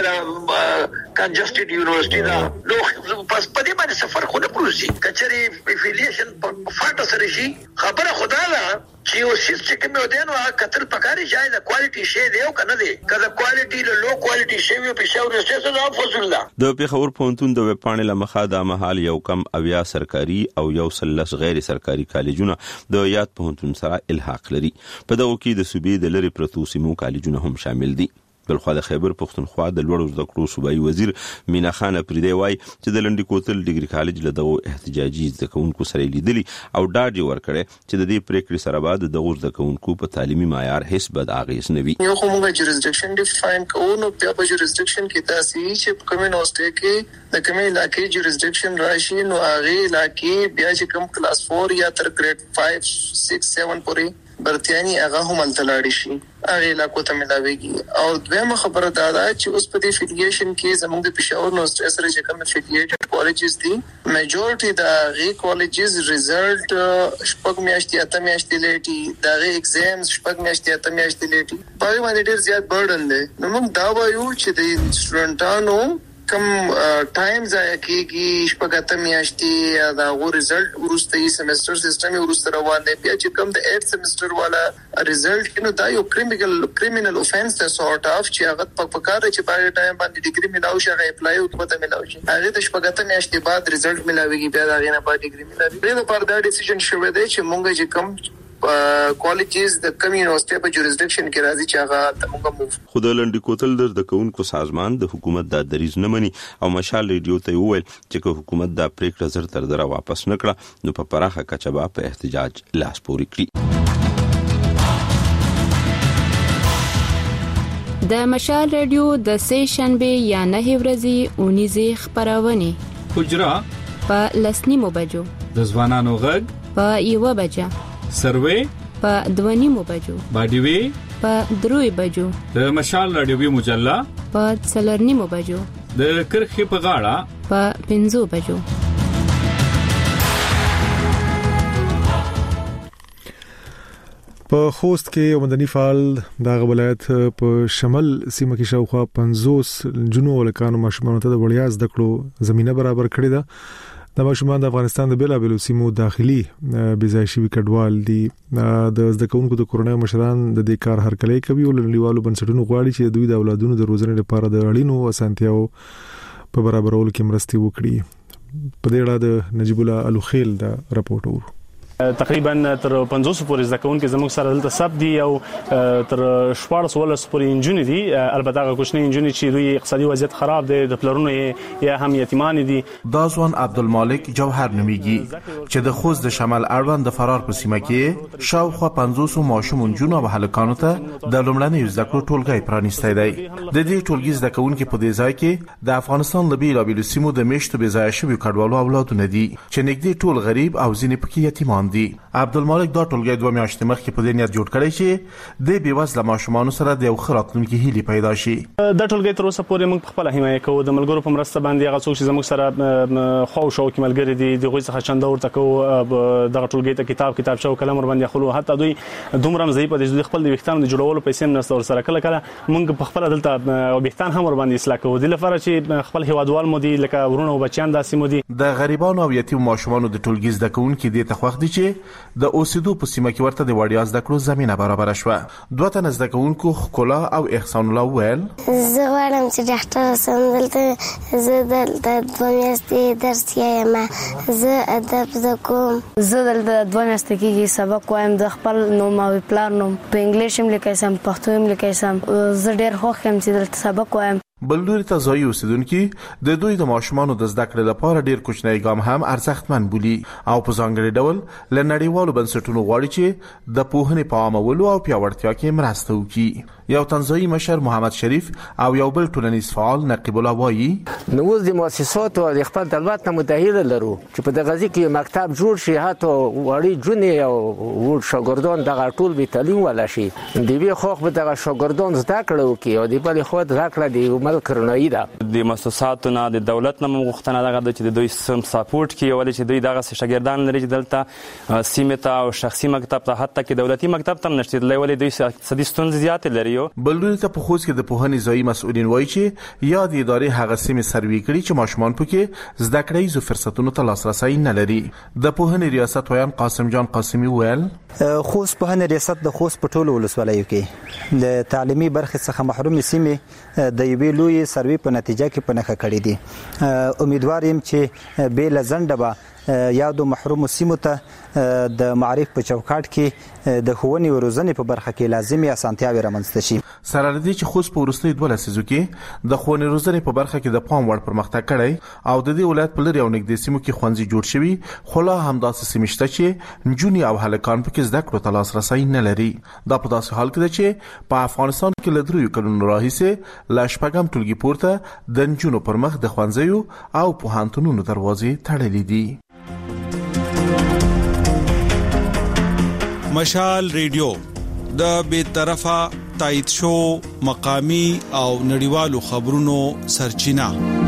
کنجسټډ یونیورسيټي دا نو پس په دې باندې سفر خو نه پروسي کچري افیلیشن په فاټا سره شي خبره خدا لا چې او سیستم کې مو دینو کتل پکاري ځای د کوالټي شی دی او کنه دی کله کوالټي له لو کوالټي شی وي په شاور سټیشن او فزول دا د پیښور پونتون د ویب پاڼې لمخه د محل یو کم اویا سرکاري او یو سلس غیر سرکاري کالجونه د یاد پونتون سره الحاق لري. په دغه کې د صوبې د لری پرتو سیمو کالجونه هم شامل دي. بلخو د خیبر پښتونخوا د لوړو زده کړو صوبایي وزیر مینا خان پریدی وای چې د لنډی کوتل ډیګری کالج له دغه احتجاجي زده کوونکو سره لیدلی او ډاډ ورکړي چې د دې پریکړې سره بعد د دغه زده کوونکو په تعلیمي معیار هیڅ بد اغیز نه وي. یو کومه جوریسډکشن ډیفاین کوو نو په جوریسډکشن کې تاسو چې کومه نوسټه کې د کومه علاقې جوریسډکشن راشي نو هغه علاقې بیا چې کوم کلاس چهار یا تر ګریډ پنځه شش سات پورې برتیانی هغه هم تلاړي شي هغه علاقو ته ملاويږي. او دویمه خبره دا ده چې اوس په دې افیلیشن کې زموږ د پېښور یونیورسيټي سره چې کوم افیلیټډ کالجز دي میجورټي دا غي کالجز ریزلټ شپږ میاشتې اته میاشتې لیټي دا غي ایگزامز شپږ میاشتې اته میاشتې لیټي په باندې ډیر زیات برډن دی. نو موږ دا وایو چې د سټوډنټانو کم ټایم ځای کېږي شپږ میاشتې دا غو ریزلټ ورسته سیمستر سیستم ورسته روان دی بیا چې کوم د ایټ سیمستر والا ریزلټ نو دا یو کریمینل کریمینل اوفنس ته سورټ اف چې هغه په پکاره چې په ټایم باندې ډیګري ملاوي شي هغه اپلای او پته ملاوي شي هغه د شپږ میاشتې بعد ریزلټ ملاويږي بیا دا غینه په ډیګري ملاوي دا پر دا ډیسیژن شوه دی چې مونږ چې کوم کالجز د کمیونټي په جوریسډکشن کې راځي چې هغه موږ مو خدای لنډی کوتل در د کونکو سازمان د حکومت د دریز نه مني او مشال ریډیو ته وویل چې حکومت د پریکړه زر تر دره واپس نکړه نو په پراخه کچه به په احتجاج لاس پوري کړي. د مشال ریډیو د سې شنبه یا نه ورځې اونیزه خبرونه حجرا په لسنیمو بجو د ځوانانو غږ په یو بجه سروي په دوانیمو بجو باډیوي په دروي بجو د مشال رادیوي مجله په څلورنیمو بجو د کرخي په غاړه په پنځو بجو. په خوست کې یو مدني فعال د ولایت په شمال سیمه کې شاوخوا پنځوس جنو ولکانو ماشومان ته د وړیا زده کړو زمينه برابر کړې ده. د ماشومان د افغانستان د بیلابېلو سیمو داخلي بيځای شوی کډوال دي د زده کوونکو د کورونای مشران د دې کار هرکلی کوي او لنډیوالو بنسټونو غواړي چې دوی د اولادونو د روزنې لپاره د اړینو اسانتیاو په برابرولو کې مرسته وکړي. په دې اړه د نجیب الله الوخیل دا راپورټ ورو. تقریبا تر پنځوس پورې ځکهونکو زموږ سره دلته سب دي او تر شپږ ولس پورې انجونی دي البته هغه کوچنی انجونی چې دوی اقتصادي وضعیت خراب دي د پلرونو یا هم یتیمان دي. دازوان عبدالمالک جوهر نومیږي چې د خوست د شمال اړوند د فرار په سیمه کې شاوخوا پنځوس ماشوم جنو او هلکانو ته د لومړنۍ زده کړو ټولګي پرانیستی دی. د دې ټولګي زده کوونکو په دې ځای کې د افغانستان د بیلابېلو سیمو د میشتو بځای شوی کډوالو اولادونه دي چې نږدې ټول غریب او ځینې پکې یتیمان دي. عبدالمالک دا ټولګي دوه میاشتې مخکې په دې نیت جوړ کړی چې د بیوزله ماشومان سره د یو خراتلونکو هیلې پیدا شي. دا ټولګي تر اوسه پورې موږ خپل حمایت کوو د ملګرو په مرسته باندې هغه څوک چې زموږ سره خو شو کې ملګری دي دغه څخه چنده ورته کوو دغه ټولګي ته کتاب کتاب شو کلم ور باندې خلو حتی دوی دومره مزي په دې خپل د وختانو د جوړولو پیسې نه سره سره کله کله موږ په خپل دلته وختان هم ور باندې اصلاح کوو د لپاره چې خپل هوادوال مو دي لکه ورونه او بچیان داسې مو دي. د غریبانو او یتیم ماشومان د ټولګي زده کوونکو د تخوخ دي چې د اوسېدو په سیمه کې ورته د وړیا زده کړو زمينه برابر شوه. دوه تنه زده کوونکو خکولا او احسان الله ویل زه غواړم چې ډاکټر سم دلته زه دلته دوه میاشتې درس یم زه ادب زده کوم زه دلته دوه میاشتې کېږي سبق وایم د خپل نوم او پلار نوم په انګلیش هم لیکم پښتو هم لیکم زه ډېر خوښ یم چې دلته سبق وایم. بلوري ته ځای اوسیدونکو د دوی د ماشومانو د زده کړې لپاره ډیر کوچنی ګام هم ارزښتمن بولي او په ځانګړي ډول لنړیوالو بنسټونو غواړي چې د پوهنې په عامولو او پیاوړتیا کې مرسته وکړي. یو تنظیمي مشر محمد شریف او یو بل ټولنیز فعال نقیب الله وایي نو اوس د مؤسساتو او د خپل دولت نه متحده لرو چې په دغه ځای کې مکتب جوړ شي هاته وړي جونې او ور شاګردان دغه ټول به تعلیم ولا شي دی وی خو به دغه شاګردان زده کړو کې او دی په خو د راکړه دی عمل کرنایی ده د مؤسساتو نه د دولت نه مغختنه دغه چې دوی سم سپورټ کوي ولې چې دوی دغه شاګردان لري چې دلته سیمه او شخصي مکتب ته حتی کې دولتي مکتب ته نشته لولې دوی اقتصادي ستونزې زیات لري. بلوري ته په خوست کې د پوهنې ځایي مسؤلین وایي چې یا د ادارې هغه سیمې سروي کړي چې ماشومان پکې زده کړې زو فرصتونو ته لاسرسي نه لري. د پوهنې ریاست ویان قاسم جان قاسمي ویل خوست پوهنې ریاست د خوست په ټولو ولسوالیو کې له تعلیمي برخې څخه محروم سیمې د یوې لوی سروي په نتیجه کې پنهخه کړې دي. امیدوار یم چې به لزنده به یادو محروم سیمو ته د معرف په چوکاټ کې د ښوونې او روزنې په برخه کې لازمي اسانتیاوې رامنځته شي. سره لدی چې خوست په وروستي دوه لسیزو کې د ښوونې روزنې په برخه کې د پام وړ پرمختګ کړی او د دې ولایت په لري او نږدې سیمو کې ښوونځي جوړ شوي خو لا همداسې سیمې شته چې نجونې او هلکان پکې زده کړو ته لاسرسی نه لري. دا په داسې حال کې ده چې په افغانستان کې له دریو کلونو راهیسې له شپږم ټولګي پورته د نجونو پر مخ د ښوونځیو او پوهنتونونو دروازې تړلې دي. مشال ریډیو د بې طرفه تایید شو مقامی او نړیوالو خبرونو سرچینه